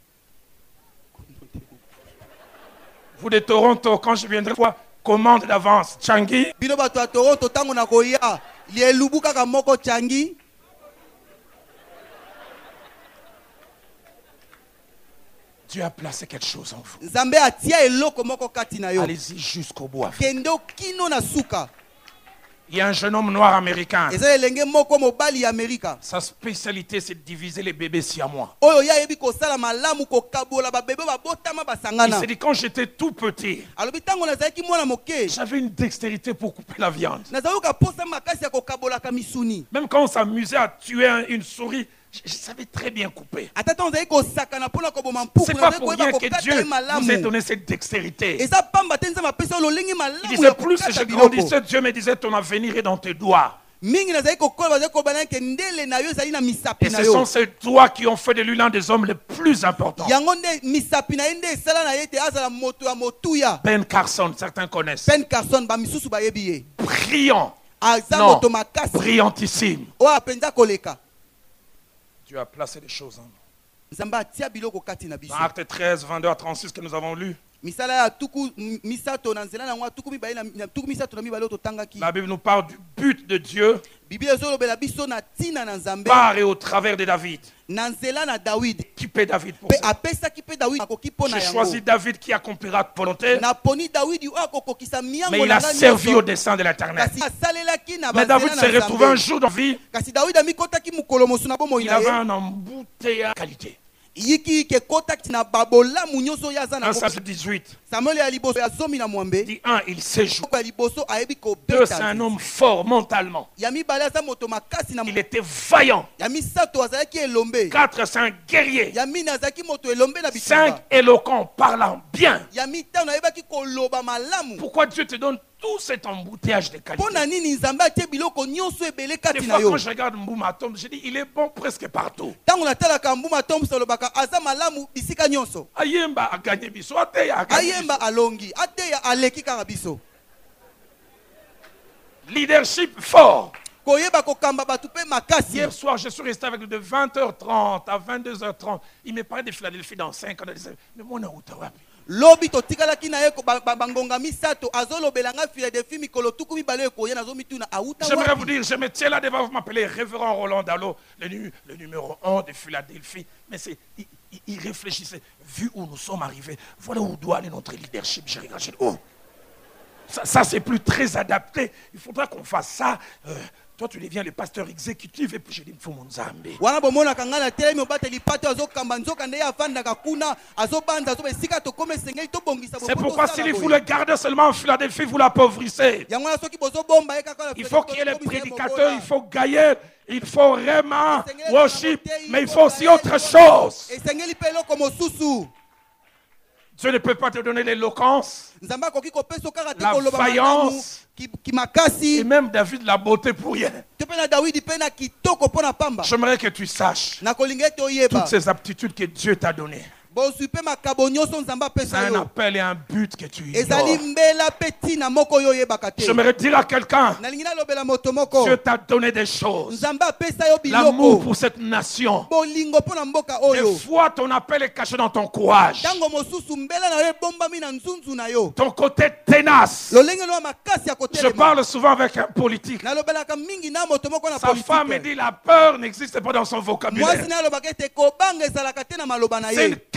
Vous de Toronto, quand je viendrai voir, commande d'avance. Changi, Bino bato ya Toronto tango na koya li elubu kaka moko changi. Dieu a placé quelque chose en vous. Nzambe atia eloko moko kati na yo. Allez-y jusqu'au bout. avec. Kende okino na suka. Il y a un jeune homme noir américain. Eza elenge moko mobali ya Amerika. Sa spécialité, c'est de diviser les bébés siamois. Oyo ya yebi kosala malamu kokabola babebe babotama Il basangana. s'est dit, quand j'étais tout petit, Alobi tango nazalaki mwana moke. j'avais une dextérité pour couper la viande. Nazaluka posa makasi ya kokabolaka misuni. Même quand on s'amusait à tuer un- une souris, je, je savais très bien couper. Ata tango nazali kosakana mpona koboma mpuku. C'est pas Nazali pour koyeba rien que kokata Dieu ye nous ait malamu. donné cette dextérité. Eza pamba te nzambe apesa yo lolenge Il malamu disait, ya plus que je kokata biloko. grandissais, Dieu me disait, ton avenir est dans tes doigts. Mingi nazali kokola bazali kobana ke ndele na yo ezali na misapi Et na ce yo. sont ces doigts qui ont fait de lui l'un des hommes les plus importants. Yango nde misapi na ye nde esala na ye te azala moto ya motuya. Ben Carson, certains connaissent. Ben Carson bamisusu bayebi ye. Brillant. Aza Non, moto makasi. brillantissime. Oyo apenza koleka. Dieu a placé des choses en nous. Nzambe atia biloko kati na biso. Dans Acte treize, vingt-deux à trente-six que nous avons lu, Misala ya tuku m- misato na nzela na ngwa tuku mibali na na tuku misato na mibali oyo totangaki. la Bible nous parle du but de Dieu Biblia ezolobela biso na tina na Nzambe par et au travers de David. na nzela na David. Qui paie David pour Pe ça? apesaki pe David akoki pona J'ai yango. choisi David qui accomplira ta volonté, Na poni David oyo akokokisa miyango mais il na a nga servi nyonso. au dessein de l'Éternel. Kasi asalelaki na Mais banzela David na s'est retrouvé un Nzambe. jour dans la vie, Kasi David amikotaki mukolo mosu na bomoi il na avait ye. un embouteillage qualité. Yiki ke kotaki na babolamu nyonso oyo aza na un bo- Samuel dix-huit Samuel ya liboso ya zomi na mwambe. dit un, il sait jouer. Ya liboso ayebi Deux, c'est kobeta. un homme fort mentalement. Ya mibale aza moto makasi na Il était vaillant. ya misato azalaki elombe. Quatre, c'est un guerrier. Ya mine azalaki moto elombe na Cinq, bitumba. éloquent, parlant bien. Ya mitano ayebaki koloba malamu. Pourquoi Dieu te donne tout cet embouteillage de qualité? Mpona nini nzambe atie biloko nyonso ebele Des kati na fois, yo. quand je regarde Mbouma Tom, je dis, il est bon presque partout. Ntango natalaka mbuma tombusa alobaka aza malamu bisika nyonso. Ayemba a gagné biso, Ateya a gagné Ayemba alongi ateya aleki kaka biso. biso. Leadership fort. Koyeba kokamba batu pe makasi. Hier soir, je suis resté avec lui de vingt heures trente à vingt-deux heures trante. Il me parlait de Philadelphie dans cinq ans. Il disait, mais moi, on a Outawapi. Lobi totikalaki na ye ko ba- ba- bangonga misato azolobela nga Philadelphie mikolo tuku mibale ekoya nazomituna auta J'aimerais vous wapi. dire, je me tiens là devant, vous m'appelez révérend Roland Dallot, le, nu- le numéro un de Philadelphie. Mais c'est, il, il- il réfléchissait, vu où nous sommes arrivés, voilà où doit aller notre leadership. J'ai regardé, j'ai dit, oh, ça, ça, c'est plus très adapté. Il faudra qu'on fasse ça. Euh, toi, tu deviens le pasteur exécutif. Et puis j'ai dit, il faut mon Zambé. Wana bomonaka nga na telemi obateli pato azokamba nzoka nde ye avandaka kuna azobanza azoba esika tokoma esengeli tobongisa C'est bopoto pourquoi osala s'il boye. vous le gardez seulement en Philadelphie, vous l'appauvrissez. yango wana soki bozobomba ye kaka na Il faut qu'il y ait les Philadelphie, prédicateurs, bobola. il faut Gaïel, il faut vraiment worship, mais il faut aussi autre chose. esengeli mpe eloko mosusu. Dieu ne peut pas te donner l'éloquence Nzambe akoki kopesa kaka te La koloba malamu vaillance. ki- ki makasi et même David la beauté pour rien. te mpe na Dawidi mpe na kitoko mpo na pamba. J'aimerais que tu saches nakolinga ete oyeba toutes ces aptitudes que Dieu t'a données. bozwi mpe makabo nyonso nzambe C'est apesa un yo appel et un but que tu ezali ignores. mbela mpe ntina moko oyo oyebaka te. J'aimerais dire à quelqu'un, nalingi nalobela moto moko Dieu t'a donné des choses. nzambe apesa yo L'amour biloko pour cette nation. bolingo mpo na mboka oyo. Des fois, ton appel est caché dans ton courage. ntango mosusu mbela na yo ebombami na nzunzu na yo Ton côté tenace. lolenge no ya makasi ya Je kotelema. parle souvent avec un politique. nalobelaka mingi na moto moko na Sa femme me politike. dit la peur n'existe pas dans son mwasi vocabulaire. naye alobaka ete kobanga ezalaka te na maloba na C'est une ye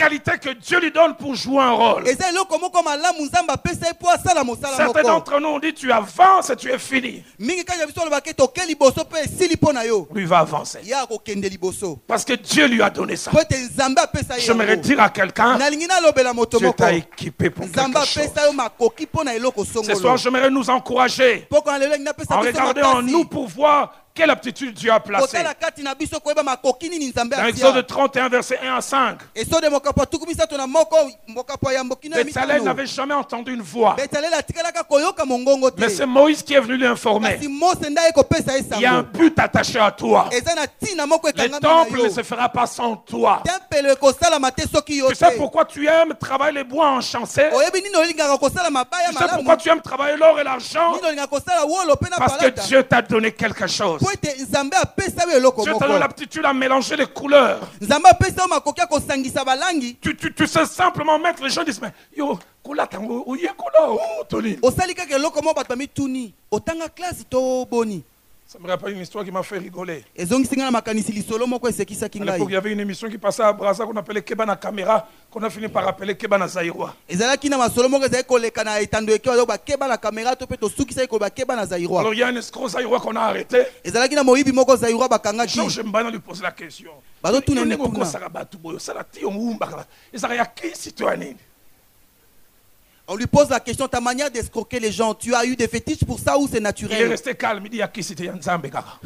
qualités que Dieu lui donne pour jouer un rôle. eza eloko moko malamu nzambe apesa ye mpo asala mosala Certains moko d'entre nous ont dit tu avances et tu es fini. mingi kaka ya biso olobaki toke liboso mpe esili mpo na yo Lui va avancer. ye akokende liboso Parce que Dieu lui a donné ça. po ete nzambe apesa ye J'aimerais yango. dire à quelqu'un, nalingi nalobela moto Dieu moko t'a équipé pour nzambe quelque chose. apesa yo makoki mpo na eloko Ce soir, songolo j'aimerais nous encourager mpo kona lelo elingi napesa en biso regardant en nous makasi pour voir quelle aptitude Dieu a placée. kotala kati na biso koyeba makoki nini nzambe Dans Exode atia trente et un, verset un à cinq, esode mokapo ya tuku misato na moko mokapo ya mbokino ya Bétzalel mitano n'avait jamais entendu une voix. betaleli atikalaka koyoka mongongo Mais te c'est Moïse qui est venu l'informer. kasi mose nde aye kopesa ye Il y a un sango but attaché à toi. eza na ntina moko Le ekangami na temple yo ne se fera pas sans toi. tempelo ekosalama te soki yo Tu sais te pourquoi tu aimes travailler les bois enchancés? oyebi nini olingaka kosala mabaya Tu sais malamu pourquoi tu aimes travailler l'or et l'argent? nini olingaka kosala wolo mpe na Parce que palata Dieu t'a donné quelque chose. po ete nzambe apesa yo eloko Dieu t'a moko donné l'aptitude à mélanger les couleurs. nzambe apesa yo makoki ya kosangisa balangi Tu, tu, tu sais simplement mettre, les gens disent, mais yo, kola tango, oye kola, oh, Tony. osali kaka eloko moko bato bamituni otanga klase to boni Ça me rappelle une histoire qui m'a fait rigoler. ezongisi ngai na makanisi lisolo moko esekisaki À l'époque, il y ngai avait une émission qui passait à Brazza qu'on appelait Kebana Caméra, qu'on a fini par appeler Kebana Zaïrois. ezalaki na masolo moko ezalaki koleka na etando eke bazo bakeba na kamera to mpe tosukisaki ko bakeba na zairwa Alors il y a un escroc Zaïrois qu'on a arrêté. ezalaki na moyibi moko zairwa Jean bakangaki Jembana lui pose la question. Bazo tuna Yo ne nengo kuna. kosala batu boyo, sala ti yo mumbaka. Ezaka ya ki citoyen. on lui pose la question ta manière d'escroquer les gens tu as eu des fétiches pour ça ou c'est Il est naturel resté calme, il dit ya ki citoyen Nzambe kaka.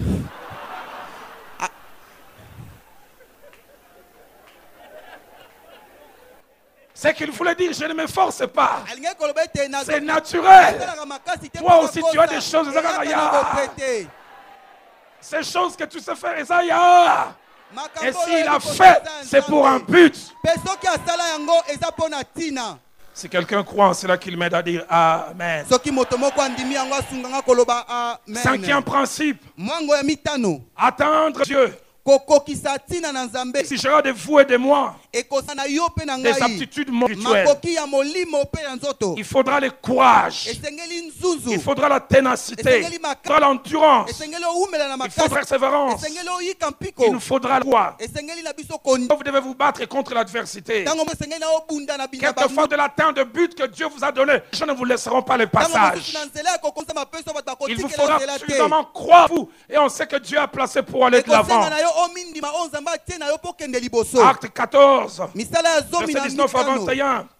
C'est qu'il voulait dire, je ne m'efforce pas. alingaki koloba ete na- C'est naturel. nasalaka makasi te Toi mpo aussi, nakosa. tu as des choses, ezalaka Ezalaka ya. na bopete. Ces choses que tu sais faire, et ça, ya. Makambo Et oyo s'il a oyebi fait, kosala c'est pour un Nzambe. but. Mpe soki asala yango eza mpo na ntina Si quelqu'un croit en cela, qu'il m'aide à dire Amen. soki moto moko andimi yango asunganga koloba Cinquième amen principe, mwango ya mitano attendre Dieu. kokokisa ntina na nzambe Exigera de vous et de moi ekosa na yo mpe na des ngai aptitudes spirituelles. makoki ya molimo mpe ya nzoto Il faudra le courage. esengeli nzuzu Il faudra la ténacité. Esengeli Il maka- faudra l'endurance. esengeli owumela na Il faut makasi persévérance. esengeli oyika Il mpiko nous faudra la foi. esengeli na biso kondi Vous devez vous battre contre l'adversité. ntango mo esengeli na obunda na bina Quelquefois de l'atteinte de but que Dieu vous a donné, les gens ne vous laisseront pas le ntango passage. mosusu na nzela ya kokonza mapeso bato Il vous bakotikela faudra nzela te suffisamment croire vous et on sait que Dieu a placé pour aller de l'avant. ekosenga na yo omindima oyo nzambe atie na yo mpo kende liboso Acte quatorze, misala ya zomi verset na dix-neuf à mitano vingt et un.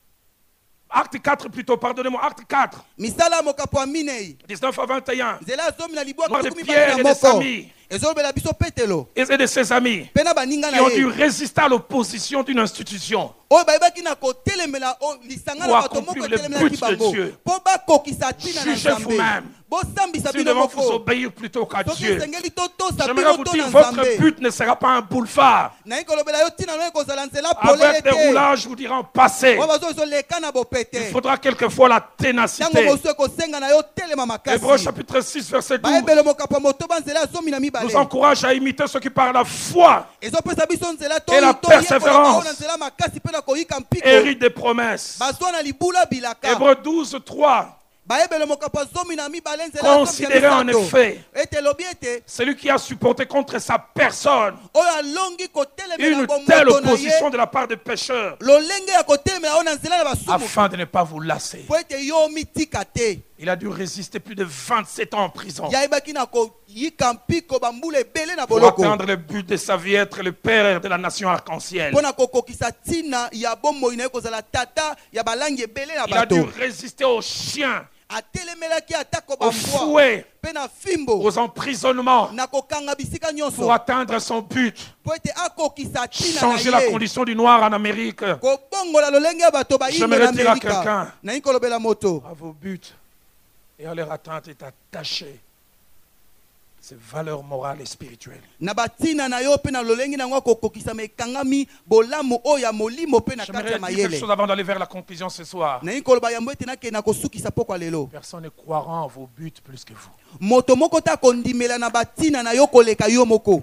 Acte quatre plutôt, pardonnez-moi, acte quatre, misala ya mokapo ya minei dix-neuf à vingt et un. nzela ya zomi na libwa Moi, de tukumi Pierre bana et na de ses moko amis. ezolobela biso petelo Et de ses amis mpe na baninga qui na ont dû ye résister à l'opposition d'une institution. oyo bayebaki na kotelemela o- lisanga Pour na bato accomplir moko le etelemelaki but de bango Dieu. mpo bakokisa ntina na Jugez nzambe vous-même. bosambisa Si nous bino devons vous moko obéir plutôt qu'à soki Dieu. esengeli totosa J'aimerais bino vous to dire, na votre nzambe but ne sera pas un boulevard nayi kolobela yo ntina no ekozala nzela polele avec des te roulages, vous direz passé. oyo bazo ezoleka na Il bopete faudra quelquefois la ntango ténacité. mosusu ekosenga na yo telema Hébreux makasi chapitre six, verset douze, bayebele mokapo ya motoba nzela ya zomi na mibale nous encourage à imiter ceux qui par la foi ezopesa biso nzela Et la persévérance. na nzela makasi mpe na koyika mpiko héritent des promesses. bazwa na libula bilaka Hébreux douze, trois. bayebele mokapo ya zomi na mibale nzela ya zomi na Considérez en misato. effet ete elobi ete celui qui a supporté contre sa personne oyo alongi kotelemela une telle bomoto na opposition ye de la part des pécheurs lolenge ya kotelemela oyo na nzela na basumu afin de ne pas vous lasser. po ete yo mitika te Il a dû résister plus de vingt-sept ans en prison yayebaki na koyika mpiko bambula ebele na pour boloko atteindre le but de sa vie, être le père de la nation arc-en-ciel. mpo na kokokisa ntina ya bomoi na ye kozala tata ya balangi ebele na Il a dû bato résister aux chiens, atelemelaki atako aux bambwa fouets, mpe na fimbo aux emprisonnements na kokanga bisika pour nyonso atteindre son but. po ete akokisa ntina Changer la na ye condition du noir en Amérique. kobongola lolenge ya bato bainde J'aimerais na dire à amerika quelqu'un. nayi kolobela moto À vos buts et à leur attente est attaché ces valeurs morales et spirituelles. na batina na yo mpe na lolenge nango akokokisama ekangami bolamu oyo ya molimo mpe na kati J'aimerais ya dire quelque mayele chose avant d'aller vers la conclusion ce soir. nayi koloba yango ete nakende na kosukisa pokwa lelo Personne ne croira en vos buts plus que vous. moto moko te akondimela na batina na yo koleka yo moko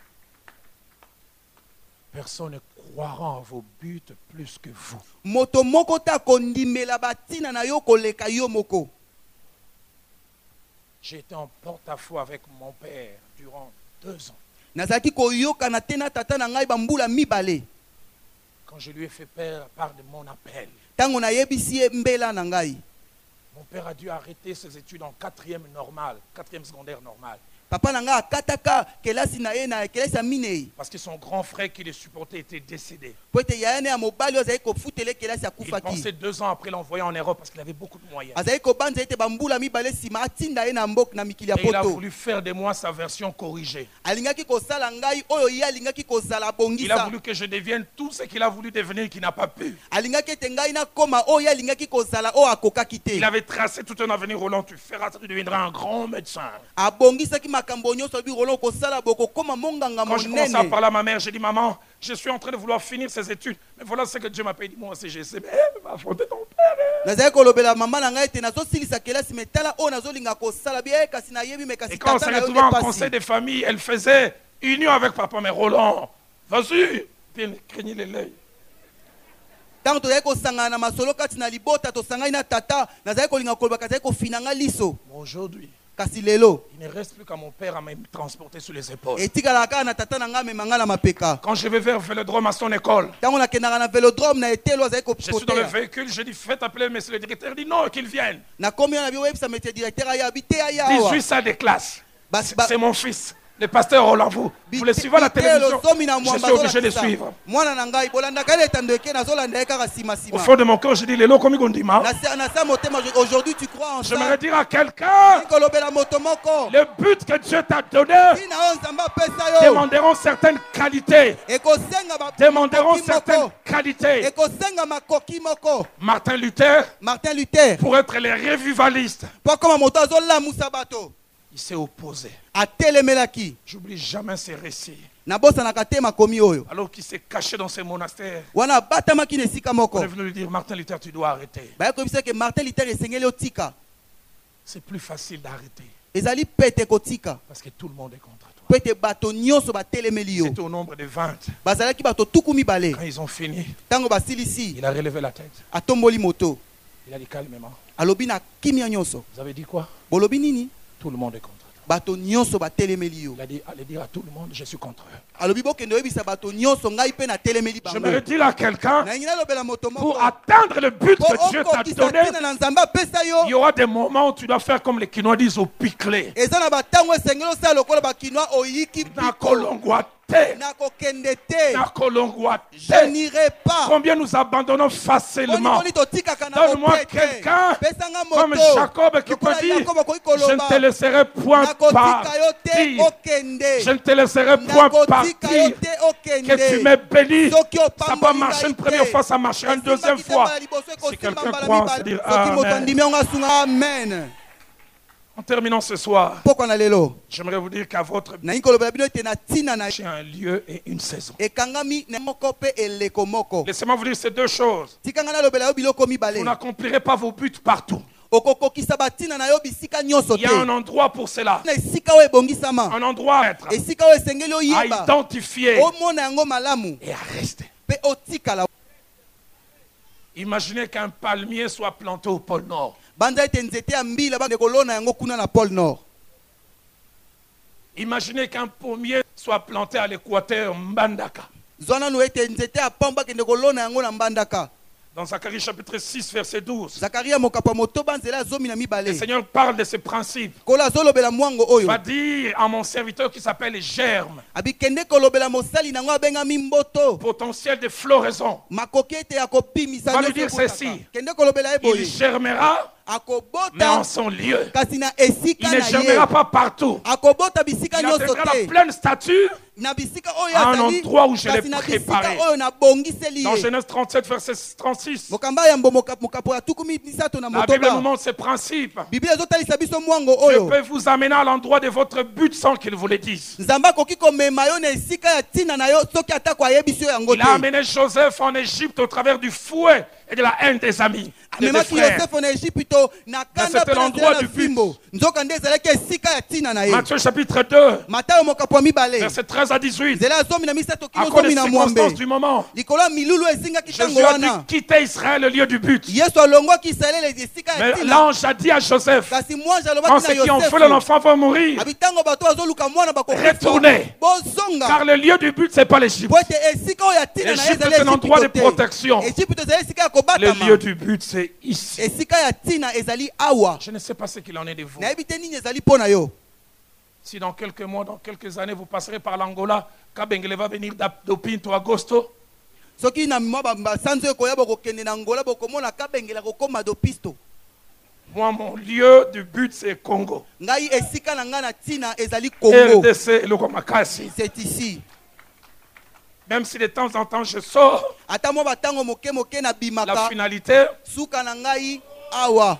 Personne ne croira en vos buts plus que vous. moto moko te akondimela batina na yo koleka yo moko J'ai été en porte-à-faux avec mon père durant deux ans. nazalaki koyokana te na tata na ngai bambula mibale Quand je lui ai fait peur, part de mon appel, Tango na yebisi ye mbela na ngai. mon père a dû arrêter ses études en quatrième normale, quatrième secondaire normale. Papa na nga akataka kelasi na ye na kelasi ya minei. Parce que son grand frère qui le supportait était décédé. Po ete yayane ya mobali ozali kofutele kelasi ya Il kufaki. pensait deux ans après l'envoyer en Europe parce qu'il avait beaucoup de moyens. Azali kobanza ete bambula mibale sima atinda ye na mbok na mikili ya Et il a poto. voulu faire de moi sa version corrigée. Alingaki kosala ngai oyo ye alingaki kozala Il a bongisa. voulu que je devienne tout ce qu'il a voulu devenir qui n'a pas pu. Alingaki ete ngai na koma oyo ye alingaki kozala oyo akokaki te. Il avait tracé tout un avenir. Roland, tu feras ça, tu deviendras un grand médecin. Abongisaki makambo nyonso bi Roland kosala boko koma monganga Quand je commençais à monene. parler à ma mère, j'ai dit, maman, je suis en train de vouloir finir ces études. Mais voilà ce que Dieu m'a payé. Moi aussi, j'ai essayé. Mais elle m'a affronté ton père. Nazali kolobela mama na ngai ete nazosilisa kelasi metala oyo nazolinga kosala bi eh, kasi nayebi me kasi Et quand on tata s'est na yo retrouvé en nde conseil pasi. de famille, elle faisait union avec papa. Mais Roland, vas-y. Puis elle craignait les l'œil. Tango tozali kosangana na masolo kati na libota tosangani na tata nazali kolinga koloba kasi kofinanga liso. Mais aujourd'hui, Kasi lelo il ne reste plus qu'à mon père à me transporter sur les épaules. etikala kaka na tata na ngai amemanga na mapeka. Quand je vais vers Vélodrome à son école, Tango nakendaka na velodrome na etelo azali je suis dans le kopotea. véhicule, je dis faites appeler monsieur le directeur. Il dit non, qu'il vienne. Nakomi na bi websa mete directeur aya bi te aya awa. dix-huit salles de classe. Bas- C'est ba- c'est mon fils, le pasteur Roland. Vous, vous le suivez à la télévision. Je suis obligé de suivre. Mwana na ngai bolandaka ile tandeke nazolanda kaka sima Au sima. fond de mon cœur, je dis les lots comme ils Na sa na sa motema aujourd'hui tu crois en ça. J'aimerais dire à quelqu'un, Kolobela moto moko. le but que Dieu t'a donné, Ina yo nzamba pesa yo. demanderont certaines qualités. Ekosenga ba Demanderont makoki certaines moko. qualités. Ekosenga makoki moko. Martin Luther, Martin Luther. pour être les revivalistes, Po koma moto azolamusa bato. il s'est opposé. Atelemelaki. J'oublie jamais ces récits. Nabosanaka te makomi oyo. Alors qu'il s'est caché dans ces monastères, Wana batamaki na esika on moko. est venu lui dire, Martin Luther, tu dois arrêter. Baya kobisa ke Martin Luther esengeli otika. C'est plus facile d'arrêter Ezali pete kotika. parce que tout le monde est contre toi. Pete bato nyonso batelemeli yo. C'était au nombre de vingt. Bazalaki bato tuku mibale. Quand ils ont fini, Tango basilisi. il a relevé la tête. Atomboli moto. Il a dit calmement. Alobi na kimia nyonso. Vous avez dit quoi? Bolobi nini? Tout le monde est contre toi. Bato nyonso batelemeli yo. Il a dit, allez dire à tout le monde, je suis contre eux. Alobi bokende oyebisa bato nyonso ngai pe na telemeli bango. J'aimerais dire à quelqu'un, Na ngina lobela moto moko. pour atteindre le but Po que Dieu t'a okokisa donné, tina na nzamba pesa il y yo. aura des moments où tu dois faire comme les Quinois disent au piclé. Eza na batango esengeli osala lokola bakinois oyiki Na piko. kolongwa te. Na kokende te. Na kolongwa Je te. n'irai pas. Combien nous abandonnons facilement. Boni totikaka na Donne-moi kopete. quelqu'un Pesanga comme moto. Jacob qui Lokola peut dire, Jacob akoki je ne koloba. te laisserai point Nakotika yo te partir. okende. Je ne te laisserai point Nakotika yo partir. te okende. Que tu m'aies béni. Soki Ça opamboli va marcher une ngai première te. fois, ça marche une deuxième Esimba fois. kitamba ya liboso Si ekosimba quelqu'un mbala croit, mibale. c'est dire Soki moto Amen. andimi yango asunga amen. En terminant ce soir, Pokwa na lelo. j'aimerais vous dire qu'à votre Na kolobela bino ete na tina na j'ai un lieu et une saison. ekangami na moko pe eleko moko. Laissez-moi vous dire ces deux choses. Tikanga na lobela yo biloko mibale. Vous n'accomplirez pas vos buts partout. Okokokisa batina na yo bisika nyonso Il y a te. un endroit pour cela. Na esika oyo ebongisama. Un endroit à être, Esika oyo esengeli à oyeba. identifier Omona yango malamu. et à rester. Pe otikala. Imaginez qu'un palmier soit planté au pôle Nord. Banda ete nzete ya mbila bande kolona yango kuna na pôle Nord. Imaginez qu'un pommier soit planté à l'équateur Mbandaka. Zwana no ete nzete ya pamba kende kolona yango na Mbandaka. Dans Zacharie chapitre six, verset douze. Zakaria mokapa motoba nzela zomi na Le mibale. Seigneur parle de ce principe. Kola zolobela mwango Il oyo. va dire à mon serviteur qui s'appelle Germe, Abi kende kolobela mosali nango abengami mboto. potentiel de floraison. Makoki ete ya kopimisa Va lui nyonso dire ekotaka. ceci. Kende kolobela ye Il boye. germera, mais en Akobota son lieu. kasi na Il esika ne na ye. germera pas partout. Akobota bisika Il nyonso atteindra la te. pleine stature Na bisika oyo à un azali. endroit où je l'ai Kasi na préparé. bisika oyo na bongiseli dans ye. Genèse trente-sept, verset trente-six. Mokamba ya mbomo mokapo ya tukumi misato na La Bible nous motoba. montre ce principe. Biblia ezotalisa biso mwango Je oyo. peux vous amener à l'endroit de votre but sans qu'il vous le dise. Nzambe akoki komema yo na esika ya ntina na yo soki atako ayebi yo yango Il a te. amené Joseph en Égypte au travers du fouet et de la haine des amis, et des Amemaki frères. Yosefu na Egypte na Mais kanda c'était pe na l'endroit nzela du na but. fimbo. nzokande ezalaki esika ya ntina na ye. Matthieu chapitre deux, Matayo mokapo ya mibale verset treize à dix-huit. nzela ya zomi na misato À kino cause des zomi na circonstances mwambe du moment, likolo ya milulu ezingaki Jésus ntango a dû wana quitter Israël, le lieu du but. yesu alongwaki israele esika ya Mais ntina l'ange a dit à Joseph, kasi mwanji quand alobaki ceux na qui ont fait yosefu l'enfant vont mourir, abi ntango bato bazoluka mwana retournez. bozonga Car le lieu du but, c'est pas l'Égypte. po ete esika oyo ya ntina na ye L'Égypte, ezali c'est un endroit de Ejipito te. protection. Ejipito ezali esika ya Le kobatama lieu du but, c'est ici. esika ya ntina ezali awa Je ne sais pas ce qu'il en est de vous. nayebi te nini ezali mpo na yo. Si dans quelques mois, dans quelques années, vous passerez par l'Angola, Kabengele va venir d'Opinto Agosto, soki na mwa basanzo ekoya bokokende na ngola bokomona kabengela kokoma do pisto moi, mon lieu du but, c'est Congo. ngai esika na ngai na ntina ezali Congo. R D C, Lokomakasi. C'est ici. Même si de temps en temps je sors, ata mwa batango moke moke na la bimaka finalité, suka na ngai awa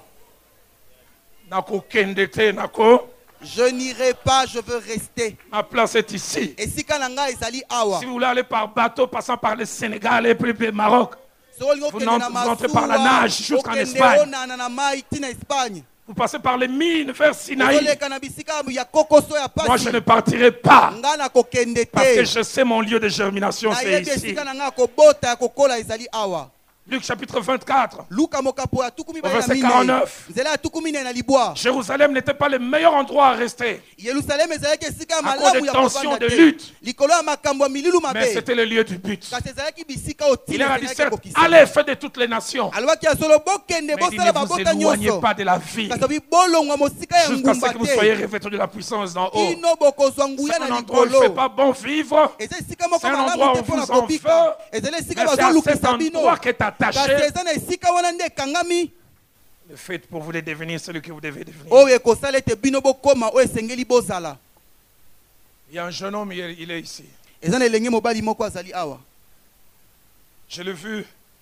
nako kendete, nako, je n'irai pas, je veux rester. ma place est ici. esika na ngai ezali awa Si vous voulez aller par bateau, passant par le Sénégal et puis le Maroc, soki vous okende na n'en- vous entrez par la nage jusqu'en okende Espagne. onana na mai tina Espagne vous passez par les mines vers Sinaï. ozoleka na bisika ya kokoso ya Moi, je pasi ne partirai pas ngai na kokende parce que te je sais mon lieu de germination, c'est nayebi ici. esika na ngai ya kobota ya kokola ezali awa. Luc chapitre vingt-quatre, luka mokapo ya tukumi au verset quarante-neuf. nzela ya tukumi na libwa Jérusalem n'était pas le meilleur endroit à rester, yerusalemu ezalaki esika ya à cause malamu des ya tensions kovanda de te lutte, likolo ya makambo ya mililu mais mabe c'était le lieu du but. kasi ezalaki bisika oyo Il tina leur a dit, ezalaki certes, kokisa. allez, faites de toutes les nations, alobaki ya solo bokende mais il bosala ne vous babota éloignez nyonso pas de la vie, kasi obi bolongwa mosika ya jusqu'à ce ngumba que vous soyez te revêtus de la puissance d'en haut. kino bokozwa C'est nguya un na endroit où il ne fait likolo pas bon vivre, eza esika moko c'est un malamu endroit te où mpona vous en kobika feu, ezali mais esika c'est à cet bazolukisa bino endroit qu'est kasi attaché eza na esika wana nde ekangami le fait pour vous de devenir celui que vous devez devenir. oyo ekosala ete bino bokoma oyo esengeli bozala. Il y a un jeune homme, il est, il est ici. eza na elenge mobali moko azali awa Je l'ai vu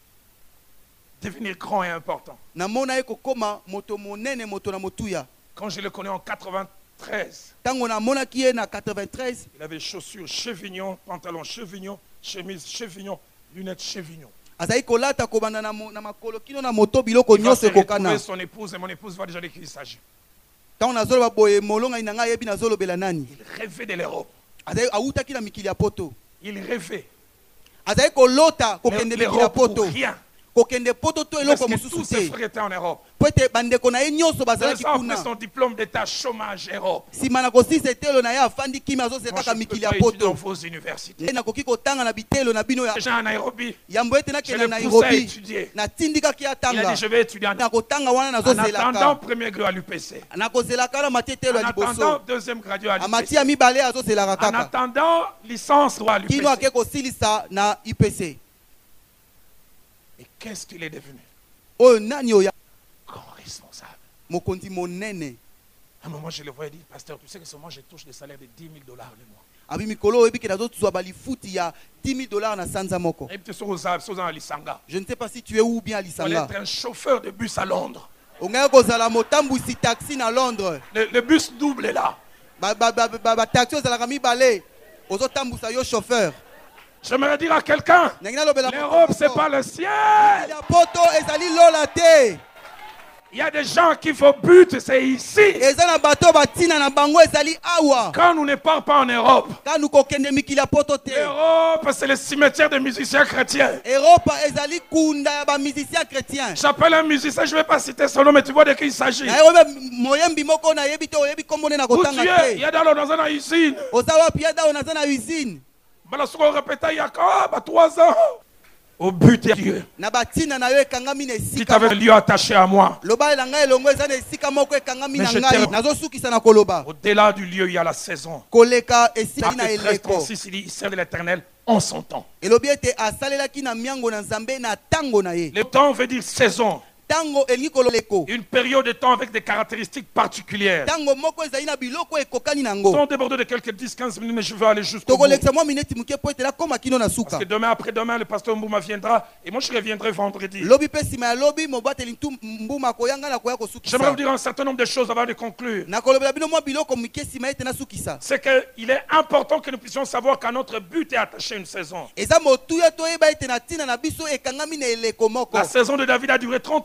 devenir grand et important. namona ye kokoma moto monene moto na motuya Quand je le connais en quatre-vingt-treize, ntango namonaki ye na quatre-vingt-treize il avait chaussures chevignon, pantalon chevignon, chemise chevignon, lunettes chevignon. azali kolata kobanda na, mo, na makolo kino na moto biloko Il va se nyonso ekokana retrouver son épouse et mon épouse va déjà de qui il s'agit. ntango nazoloba boye molongai na ngai ayebi nazolobela nani Il rêvait de l'Europe. azali awutaki na mikili ya poto Il rêvait. azali kolota kokende mikili ya L'Europe pour poto rien. kokende poto to Parce eloko que mosusu tous ses te frères étaient en Europe. po ete bandeko na ye nyonso Deux bazalaki ans après kuna son diplôme d'état chômage Europe. nsima na kosilisa etelo na ye afandi kimi azosela Moi, je kaka ne peux mikili ya pas étudier dans poto vos universités. ye nakoki kotanga na bitelo na bino ya Déjà à Nairobi, yambo ete je nakende na le poussais à nairobi étudier. natindikaki Il a atanga dit, je vais étudier en, nakotanga wana en attendant nazozelaka premier grade à l'U P C. nakozelaka na matetelo En ya attendant liboso deuxième graduat à l'U P amati C. ya mibale azozelaka En kaka attendant licence droit à l'U P kino C. ake kosilisa na I P C Et qu'est-ce qu'il est devenu? oyo nani oyo Grand responsable. mokonzi monene À un moment, je le voyais dire, pasteur, tu sais que seulement je touche des salaires de dix mille dollars le mois. abi mikolo oyebi ke nazozwa balifuti ya dix mille dollars na sanza moko Et puis, sur aux Alpes, sur Lisanga. je ne sais pas si tu es où bien à Il fallait lisanga être un chauffeur de bus à Londres. ongaya kozala motambusi taxi na Londres Le, le bus double est là. bataxi ba, ba, ba, ozalaka mibale ozotambusa yo chauffeur J'aimerais dire à quelqu'un, ndenge nalobela l'Europe, c'est pas le ciel. ya poto ezali lola te Il y a des gens qui font but, c'est ici. eza na bato batina na bango ezali awa Quand nous ne partons pas en Europe, kanu kokende mikili ya poto te l'Europe, c'est le cimetière des musiciens chrétiens. Europe ezali kunda ya bamusicien chrétien J'appelle un musicien, je ne vais pas citer son nom, mais tu vois de qui il s'agit. na yebi moyembi moko nayebi te oyebi kombo nde na Où tu kotanga es? Il y te a dans une usine. oza wapi ya dawo naza na usine Voilà ce qu'on répétait il y a ah, bah, trois ans. Au but de Dieu. na batina na yo ekangami na Si tu esika avais un lieu attaché à moi, loba na ngai elongo eza na esika moko ekangami Mais na je ngai t'aime. nazosukisa na koloba au-delà du lieu, il y a la saison. koleka esika na Acte treize, eleko trente-six, il dit, il sert de l'Éternel en son temps. elobi ete asalelaki na miango na nzambe na tango na ye Le temps veut dire saison. tango elingi kololeko Une période de temps avec des caractéristiques particulières. tango moko ezali na biloko ekokani Nous nango sommes débordés de quelques dix à quinze minutes, mais je veux aller jusqu'au bout. tokolekisa mwa mineti moke po ete nakoma kino na Parce suka que demain, après-demain, le pasteur Mbouma viendra et moi je reviendrai vendredi. lobi mpe nsima ya lobi mobateli ntu mbuma akoyanga na koya J'aimerais vous kosukisa dire un certain nombre de choses avant de conclure. nakolobela bino mwa biloko moke nsima ete nasukisa C'est qu'il est important que nous puissions savoir qu'à notre but est attaché à une saison. eza motuya toyeba ete na ntina na biso ekangami na eleko moko La saison de David a duré trente-trois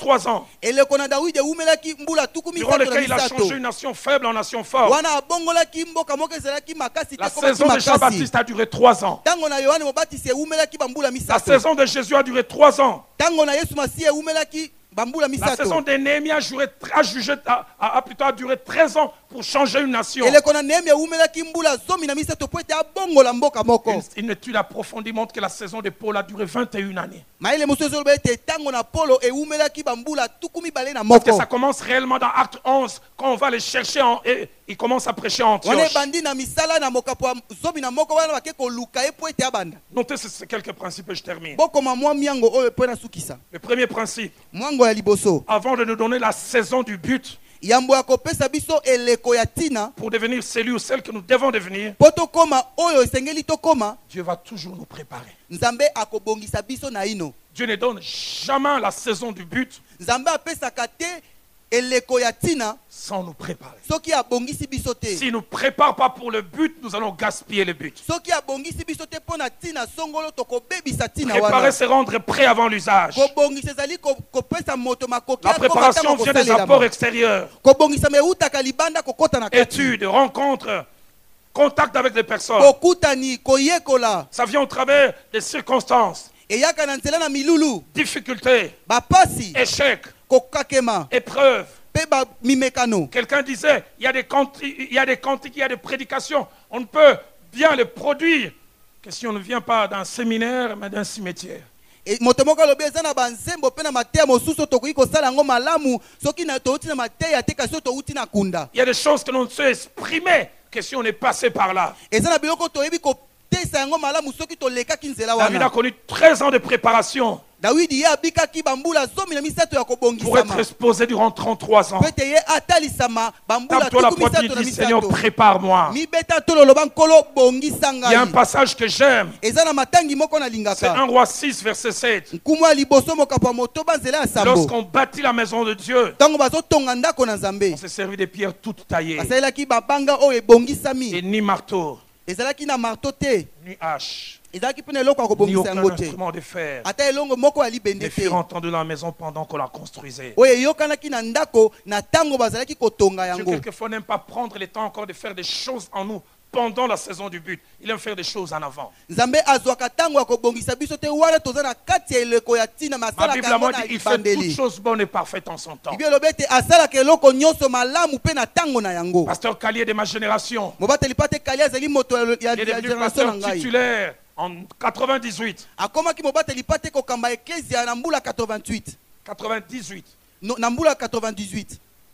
trois ans, eleko na Dawidi ewumelaki mbula tuku durant misato na lequel il a changé misato une nation faible en nation forte. wana abongolaki mboka moko ezalaki makasi La te komaki saison de makasi Jean-Baptiste a duré trois ans. ntango na Yohane Mobatisi ewumelaki bambula La misato saison de Jésus a duré trois ans. ntango na Yesu Masiya ewumelaki bambula La saison misato de Néhémie a, juré, a, jugé, a, a, a plutôt a duré treize ans pour changer une nation. eleko na Nehemia ewumelaki mbula zomi na misato po ete abongola mboka moko Une, une étude approfondie montre que la saison de Paul a duré vingt et une années. mayele mosusu ezoloba ete ntango na Polo ewumelaki bambula tuku mibale na Parce que moko ça commence réellement dans Acte onze, quand on va les chercher en, et il commence à prêcher en wana Antioche. ebandi na misala na mokapo ya zomi na moko wana bake koluka ye po ete abanda Notez ces quelques principes et je termine. bokoma mwa miango oyo mpo nasukisa Le premier principe, mwango ya liboso avant de nous donner la saison du but, yambo ya kopesa biso eleko ya ntina pour devenir celui ou celle que nous devons devenir, mpo tokóma oyo esengeli tokóma Dieu va toujours nous préparer. nzambe akobongisa biso na ino Dieu ne donne jamais la saison du but nzambe apesaka te eleko ya ntina sans nous préparer. soki abongisi biso te S'il ne nous prépare pas pour le but, nous allons gaspiller le but. soki abongisi biso te mpo na ntina songolo tokobebisa ntina Préparer, wana c'est rendre prêt avant l'usage. kobongisa ezali ko- kopesa moto makoki La akoma préparation ntango vient des kosalelama. apports extérieurs. kobongisama eutaka libanda kokɔta na kati Études, rencontres, contact avec les personnes. kokutani koyekola Ça vient au travers des circonstances, eyaka na nzela na milulu difficultés, bapasi échecs, kokakema épreuves. mpe bamimekano Quelqu'un disait, il y a des cantiques, il y a des cantiques, il y a des prédications. On ne peut bien les produire que si on ne vient pas d'un séminaire, mais d'un cimetière. E, moto moko alobi eza na banzembo mpe na mateya mosusu tokoki kosala yango malamu soki na touti na mateya te kasi oyo touti na kunda Il y a des choses que l'on ne sait exprimer que si on est passé par là. eza na biloko toyebi kotesa yango malamu soki tolekaki nzela David a wana connu treize ans de préparation dawidi ye abikaki bambula zomi na misato ya pour être kobongisama exposé durant trente-trois ans. po ete ye atalisama bambula Tape-toi la tuku poitrine, misato na dis Seigneur, misato prépare-moi. mibeta to loloba nkolo bongisa Il y a un ngai passage que j'aime. eza na matangi moko C'est nalingaka un roi six, verset sept. nkumu ya liboso mokapo ya motoba nzela ya sambo Lorsqu'on bâtit la maison de Dieu, ntango bazotonga ndako na nzambe on s'est servi des pierres toutes taillées. basalelaki babanga oyo ebongisami Et ni marteau, ezalaki na marto te ni hache, ezalaki mpe na eloko ya ni kobongisa aucun yango te instrument de fer ata elongo moko ya libende ne te furent entendus dans la maison pendant qu'on la construisait. oyo eyokanaki na ndako na ntango bazalaki kotonga Dieu, yango quelquefois, n'aime pas prendre le temps encore de faire des choses en nous pendant la saison du but. Il aime faire des choses en avant. nzambe azwaka ntango ya kobongisa biso te wana toza na kati ya eleko ya ntina Ma masalaka Bible à yango moi na dit il fait toutes libandeli choses bonnes et parfaites en son temps. bibi elobi ete asalaka eloko nyonso malamu mpe na ntango na yango Pasteur Calier de ma génération, mobateli pa te kali azali moto ya- ya il est ya devenu génération na pasteur ngai titulaire en quatre-vingt-dix-huit. akomaki mobateli pa te kokamba eklezia na mbula quatre-vingt-huit quatre-vingt-dix-huit. No- na mbula quatre-vingt-dix-huit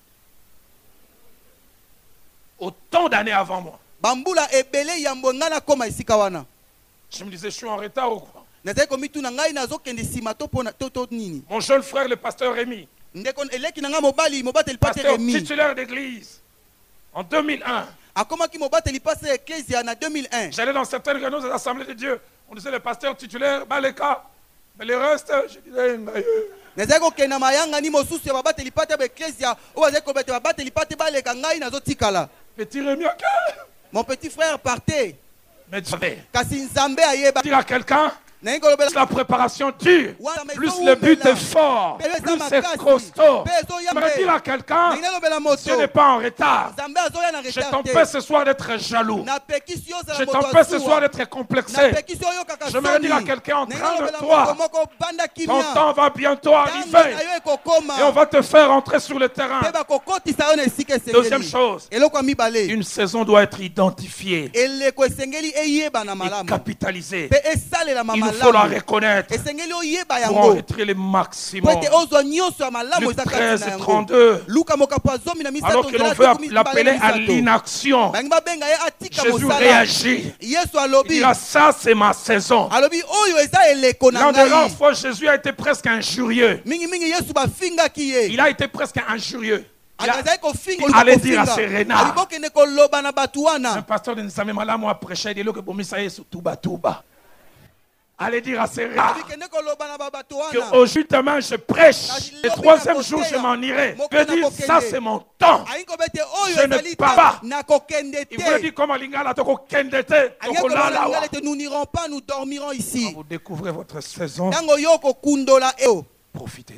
Autant d'années avant moi. bambula ebele yambo ngai nakoma esika wana Je me disais, je suis en retard ou quoi? nazali komituna ngai nazokende nsima to mpona to to nini Mon jeune frère, le pasteur Rémi, ndeko eleki na ngai mobali mobateli pa te pasteur remi titulaire d'église, en deux mille un, akomaki mobateli pa se eklezia na deux mille un j'allais dans certaines réunions des assemblées de Dieu. On disait le pasteur titulaire, bah les cas. Mais le reste, je disais, bah, euh, nazali kokenda mayangani mosusu ya babateli pa te ya baeklezia oyo bazali kobete babateli pa te baleka ngai nazotikala petit Rémi, ok. mon petit frère parte Mais Dieu, kasi nzambe ayeba dire à quelqu'un, nalingi kolobela la préparation dure, plus le but est fort, plus c'est costaud. Je dire à quelqu'un, nalingi nalobela moto Dieu n'est pas en retard. nzambe azoya na Je retard t'empêche te ce soir d'être jaloux. napekisi yo ozala Je moto t'empêche ce soir asuwa d'être complexé. napekisi yo oyokaka Je me dis à quelqu'un en nalingi train de nalobela toi. moto moko banda Ton kimia temps va bientôt ntango arriver. na yo ekokoma Et on va te faire entrer sur le terrain. mpe bakokotisa yo na esika Deuxième esengeli chose, eloko ya mibale une saison doit être identifiée eleko esengeli eyebana et malamu capitalisée. mpe esalelama Il nous faut la malamu reconnaître esengeli oyeba pour en yango retirer le po maximum. ete ozwa nyonso ya malamu Luc eza kati treize na et yango trente-deux. luka mokapo ya zomi na misato Alors que l'on nzela veut tuku l'appeler mibale na à misato. l'inaction, balingi babenga ye atika Jésus mosala réagit. yesu Il alobi dira, ça c'est ma saison. alobi oyo eza eleko na L'un des rares ngai fois, Jésus a été presque injurieux. mingimingi yesu bafingaki ye Il a été presque injurieux. Il a- azali kofinga Il allait dire à Serena. ali bokende koloba na bato Un wana pasteur de Nzambe Malamu a prêché, il dit que Bomisa est sous Touba Touba. Allez dire à Serena bikende koloba na babato que wana aujourd'hui demain je prêche. Le troisième jour je m'en irai. Je dis ça c'est mon temps. alingi kobete oyo Je ne ezali pars ta pas. na kokende Il voulait te dire comme Alingala toko kendete alingi toko koloba na lalawa. ngala te nous n'irons pas nous dormirons ici Quand vous découvrez votre saison, ntango yo kokundola eo profitez-en.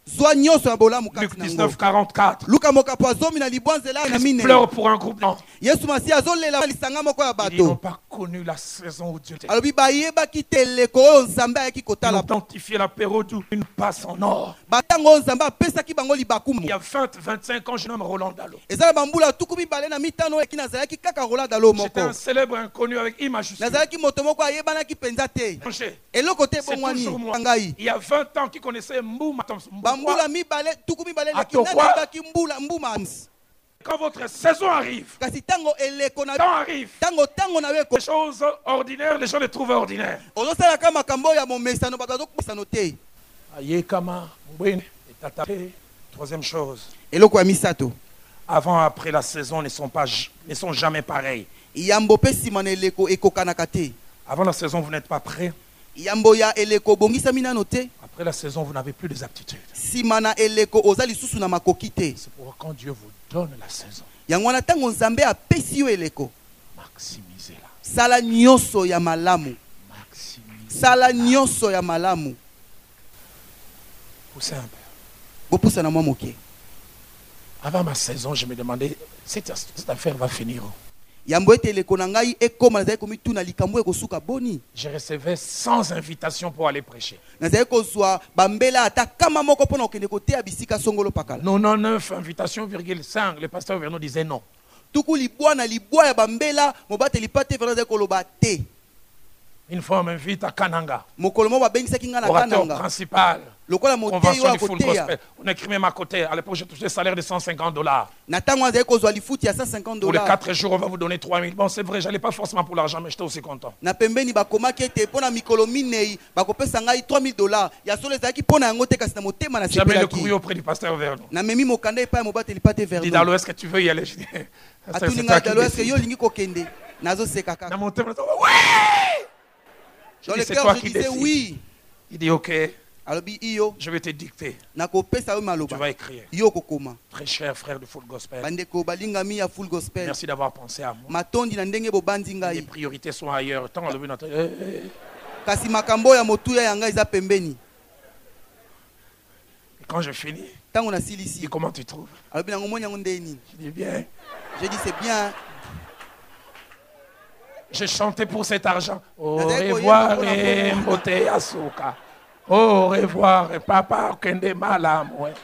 zwa nyonso ya bolamu Luc kati na dix-neuf, ngo. quarante-quatre. Luka mokapo azomi na libwanzela na Christ mine. pleure pour un groupe. Non. Yesu masi azolela lisanga moko ya Ils n'ont bato. pas connu la saison où Dieu était. Alobi bayebaki te eleko oyo nzambe ayaki Ils ont kotala. identifié la période où une passe en or. Batango oyo nzambe apesaki bango libakumu. Il y a vingt, vingt-cinq ans, je nomme Roland Dalo. Eza na bambula tuku mibale na mitano eki nazalaki kaka Roland Dalo J'étais moko. un célèbre inconnu avec I majuscule. Nazalaki moto moko ayebanaki penza te. Changé. Eloko te C'est bongwani toujours moi. ngai. Il y a vingt ans qui connaissait Mbouma. Bambula mibale tuku mibale leki Atokwa. nayebaki mbula mbuma. Quand votre saison arrive, Kasi tango eleko na temps arrive, tango tango na weko. les choses ordinaires, les gens les trouvent ordinaires. Ozosala kama makambo ya momesano bato azokubisano te. Ayekama, Mbwene, et Tatape. Troisième chose, Eloko ya misato. avant et après la saison ne sont, pas, ne sont jamais pareils. Yambo pe sima na eleko ekokanaka te. Avant la saison, vous n'êtes pas prêts. Yambo ya eleko bongisa minano te. Après la saison, vous n'avez plus des aptitudes. Sima na eleko oza lisusu na makoki te. C'est pourquoi quand Dieu vous donne la saison, Yango wana tango nzambe apesi yo eleko. maximisez-la. Sala nyonso ya malamu. Maximisez-la. Sala nyonso ya malamu. Poussez un peu. Bopusa na mwa moke. Avant ma saison, je me demandais, cette, cette affaire va finir où? Yambo ete eleko na ngai ekoma nazali komituna likambo ekosuka boni. Je recevais sans invitation pour aller prêcher. Nazali kozwa bambela ata kama moko pona okende koteya bisika songolo pakala. quatre-vingt-dix-neuf invitations, virgule cinq. Le pasteur Vernon disait non. Tuku libwa na libwa ya bambela mobateli pate vena nazali koloba te. Une fois, on m'invite à Kananga. Mokolo mo babengisaki nga na Orateur kananga. principal. Lokola moteyi Convention wa du full koteya. gospel. On écrit même à côté. À l'époque, j'ai touché le salaire de cent cinquante dollars. Na tango nazali kozwa lifuti ya cent cinquante Pour les dollars. quatre jours, on va vous donner trois mille. Bon, c'est vrai, j'allais pas forcément pour l'argent, mais j'étais aussi content. Na pembeni bakomaki ete pona mikolo minei bakopesa ngai trois mille dollars. Ya solo ezalaki pona yango te kasi na motema na J'avais le sepelaki. courrier auprès du pasteur Vernon. Na memi mokanda epai ya mobateli pate Il dit, Vernon. Dalo, est-ce que tu veux y aller? Je dis, ça, c'est Atuni toi ngai qui dalo eske décides. yo lingi kokende. Nazoseka Dans kaka. mon thème, ouais! Je Dans dis, le c'est cœur toi je qui disais décides. oui. Il dit, ok, Alobi iyo je vais te dicter. nakopesa yo Tu maloba. vas écrire. Yo kokoma. Très cher frère de Full Gospel, Bandeko balingami ya full gospel. merci d'avoir pensé à moi. Matondi na ndenge bobandi Les ngai. priorités sont ailleurs. Tant le but notre- eh, eh. Kasi makambo ya motuya ya ngai eza pembeni. Et quand je finis, Tango na il dit, silisi. comment tu trouves? Alobi nango moni yango ndeni. Je dis, bien. J'ai dit c'est bien. J'ai chanté pour cet argent. Au Nadeko revoir, yemba mpona et mbongo. mbote asuka. Au revoir, et papa, kende malam. Ouais.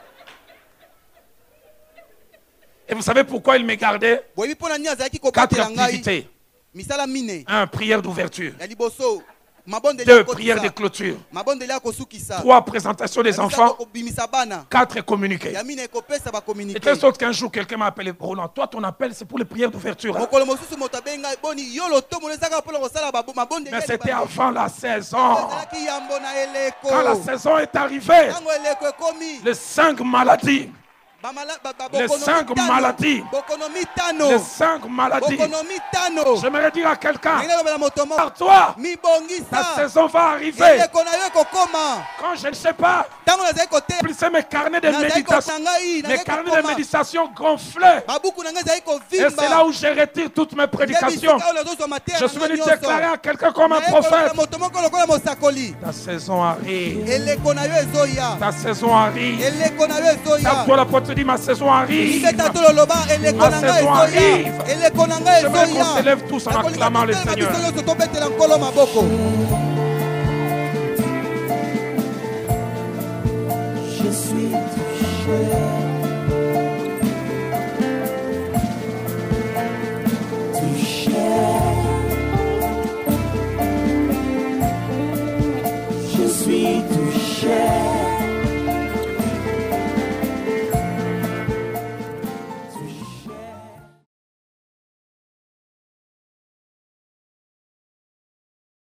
Et vous savez pourquoi il me gardait? Boyebi pona ni azalaki Quatre kobatela ngai. activités. Misala mine. Un, prière d'ouverture. Ya liboso. Mabondeli Deux, ya prière de kotisa. clôture. Mabondeli ya kosukisa. Trois, présentation des Ya misala enfants. kobimisa bana. Quatre, communiquer. Ya mine ekopesa ba Et communiquer. telle sorte qu'un jour, quelqu'un m'a appelé, Roland, toi, ton appel, c'est pour les prières d'ouverture. Hein? Mokolo mosusu moto abenga boni yo loto mo ezaka pona kosala ba mabondeli. Mais c'était avant la saison. Ezalaki yambo na eleko. Quand la saison est arrivée, Tango eleko ekomi. les cinq maladies, Bamala ba ba Les bokonomi cinq tano. maladies. Bokonomi tano. les cinq maladies, Bokonomi tano. j'aimerais dire à quelqu'un, Ngena lobela moto mo. par toi, Mi ta bongisa. saison va arriver. Eleko na yo ekokoma. Quand je ne sais pas, Tango nazali kote. plisser mes carnets de Nazali méditation, kosangai. mes Nazali carnets de kokoma. méditation gonflés. Babuku na ngai ezali Et c'est là kovimba. où je retire toutes mes prédications. Je suis venu déclarer à quelqu'un comme un prophète. moto moko lokola mosakoli. Ta saison arrive. Eleko na yo ezoya. Ta saison arrive. Eleko na yo ezoya. Tape-toi la porte, dis ma saison arrive. Libeta to loloba eleko Ma na ngai saison ezoya. arrive. Eleko na ngai J'aimerais qu'on ezoya. s'élève tous en Nakolinga acclamant le totema Seigneur. biso nyonso tobetela nkolo maboko. Je suis touché.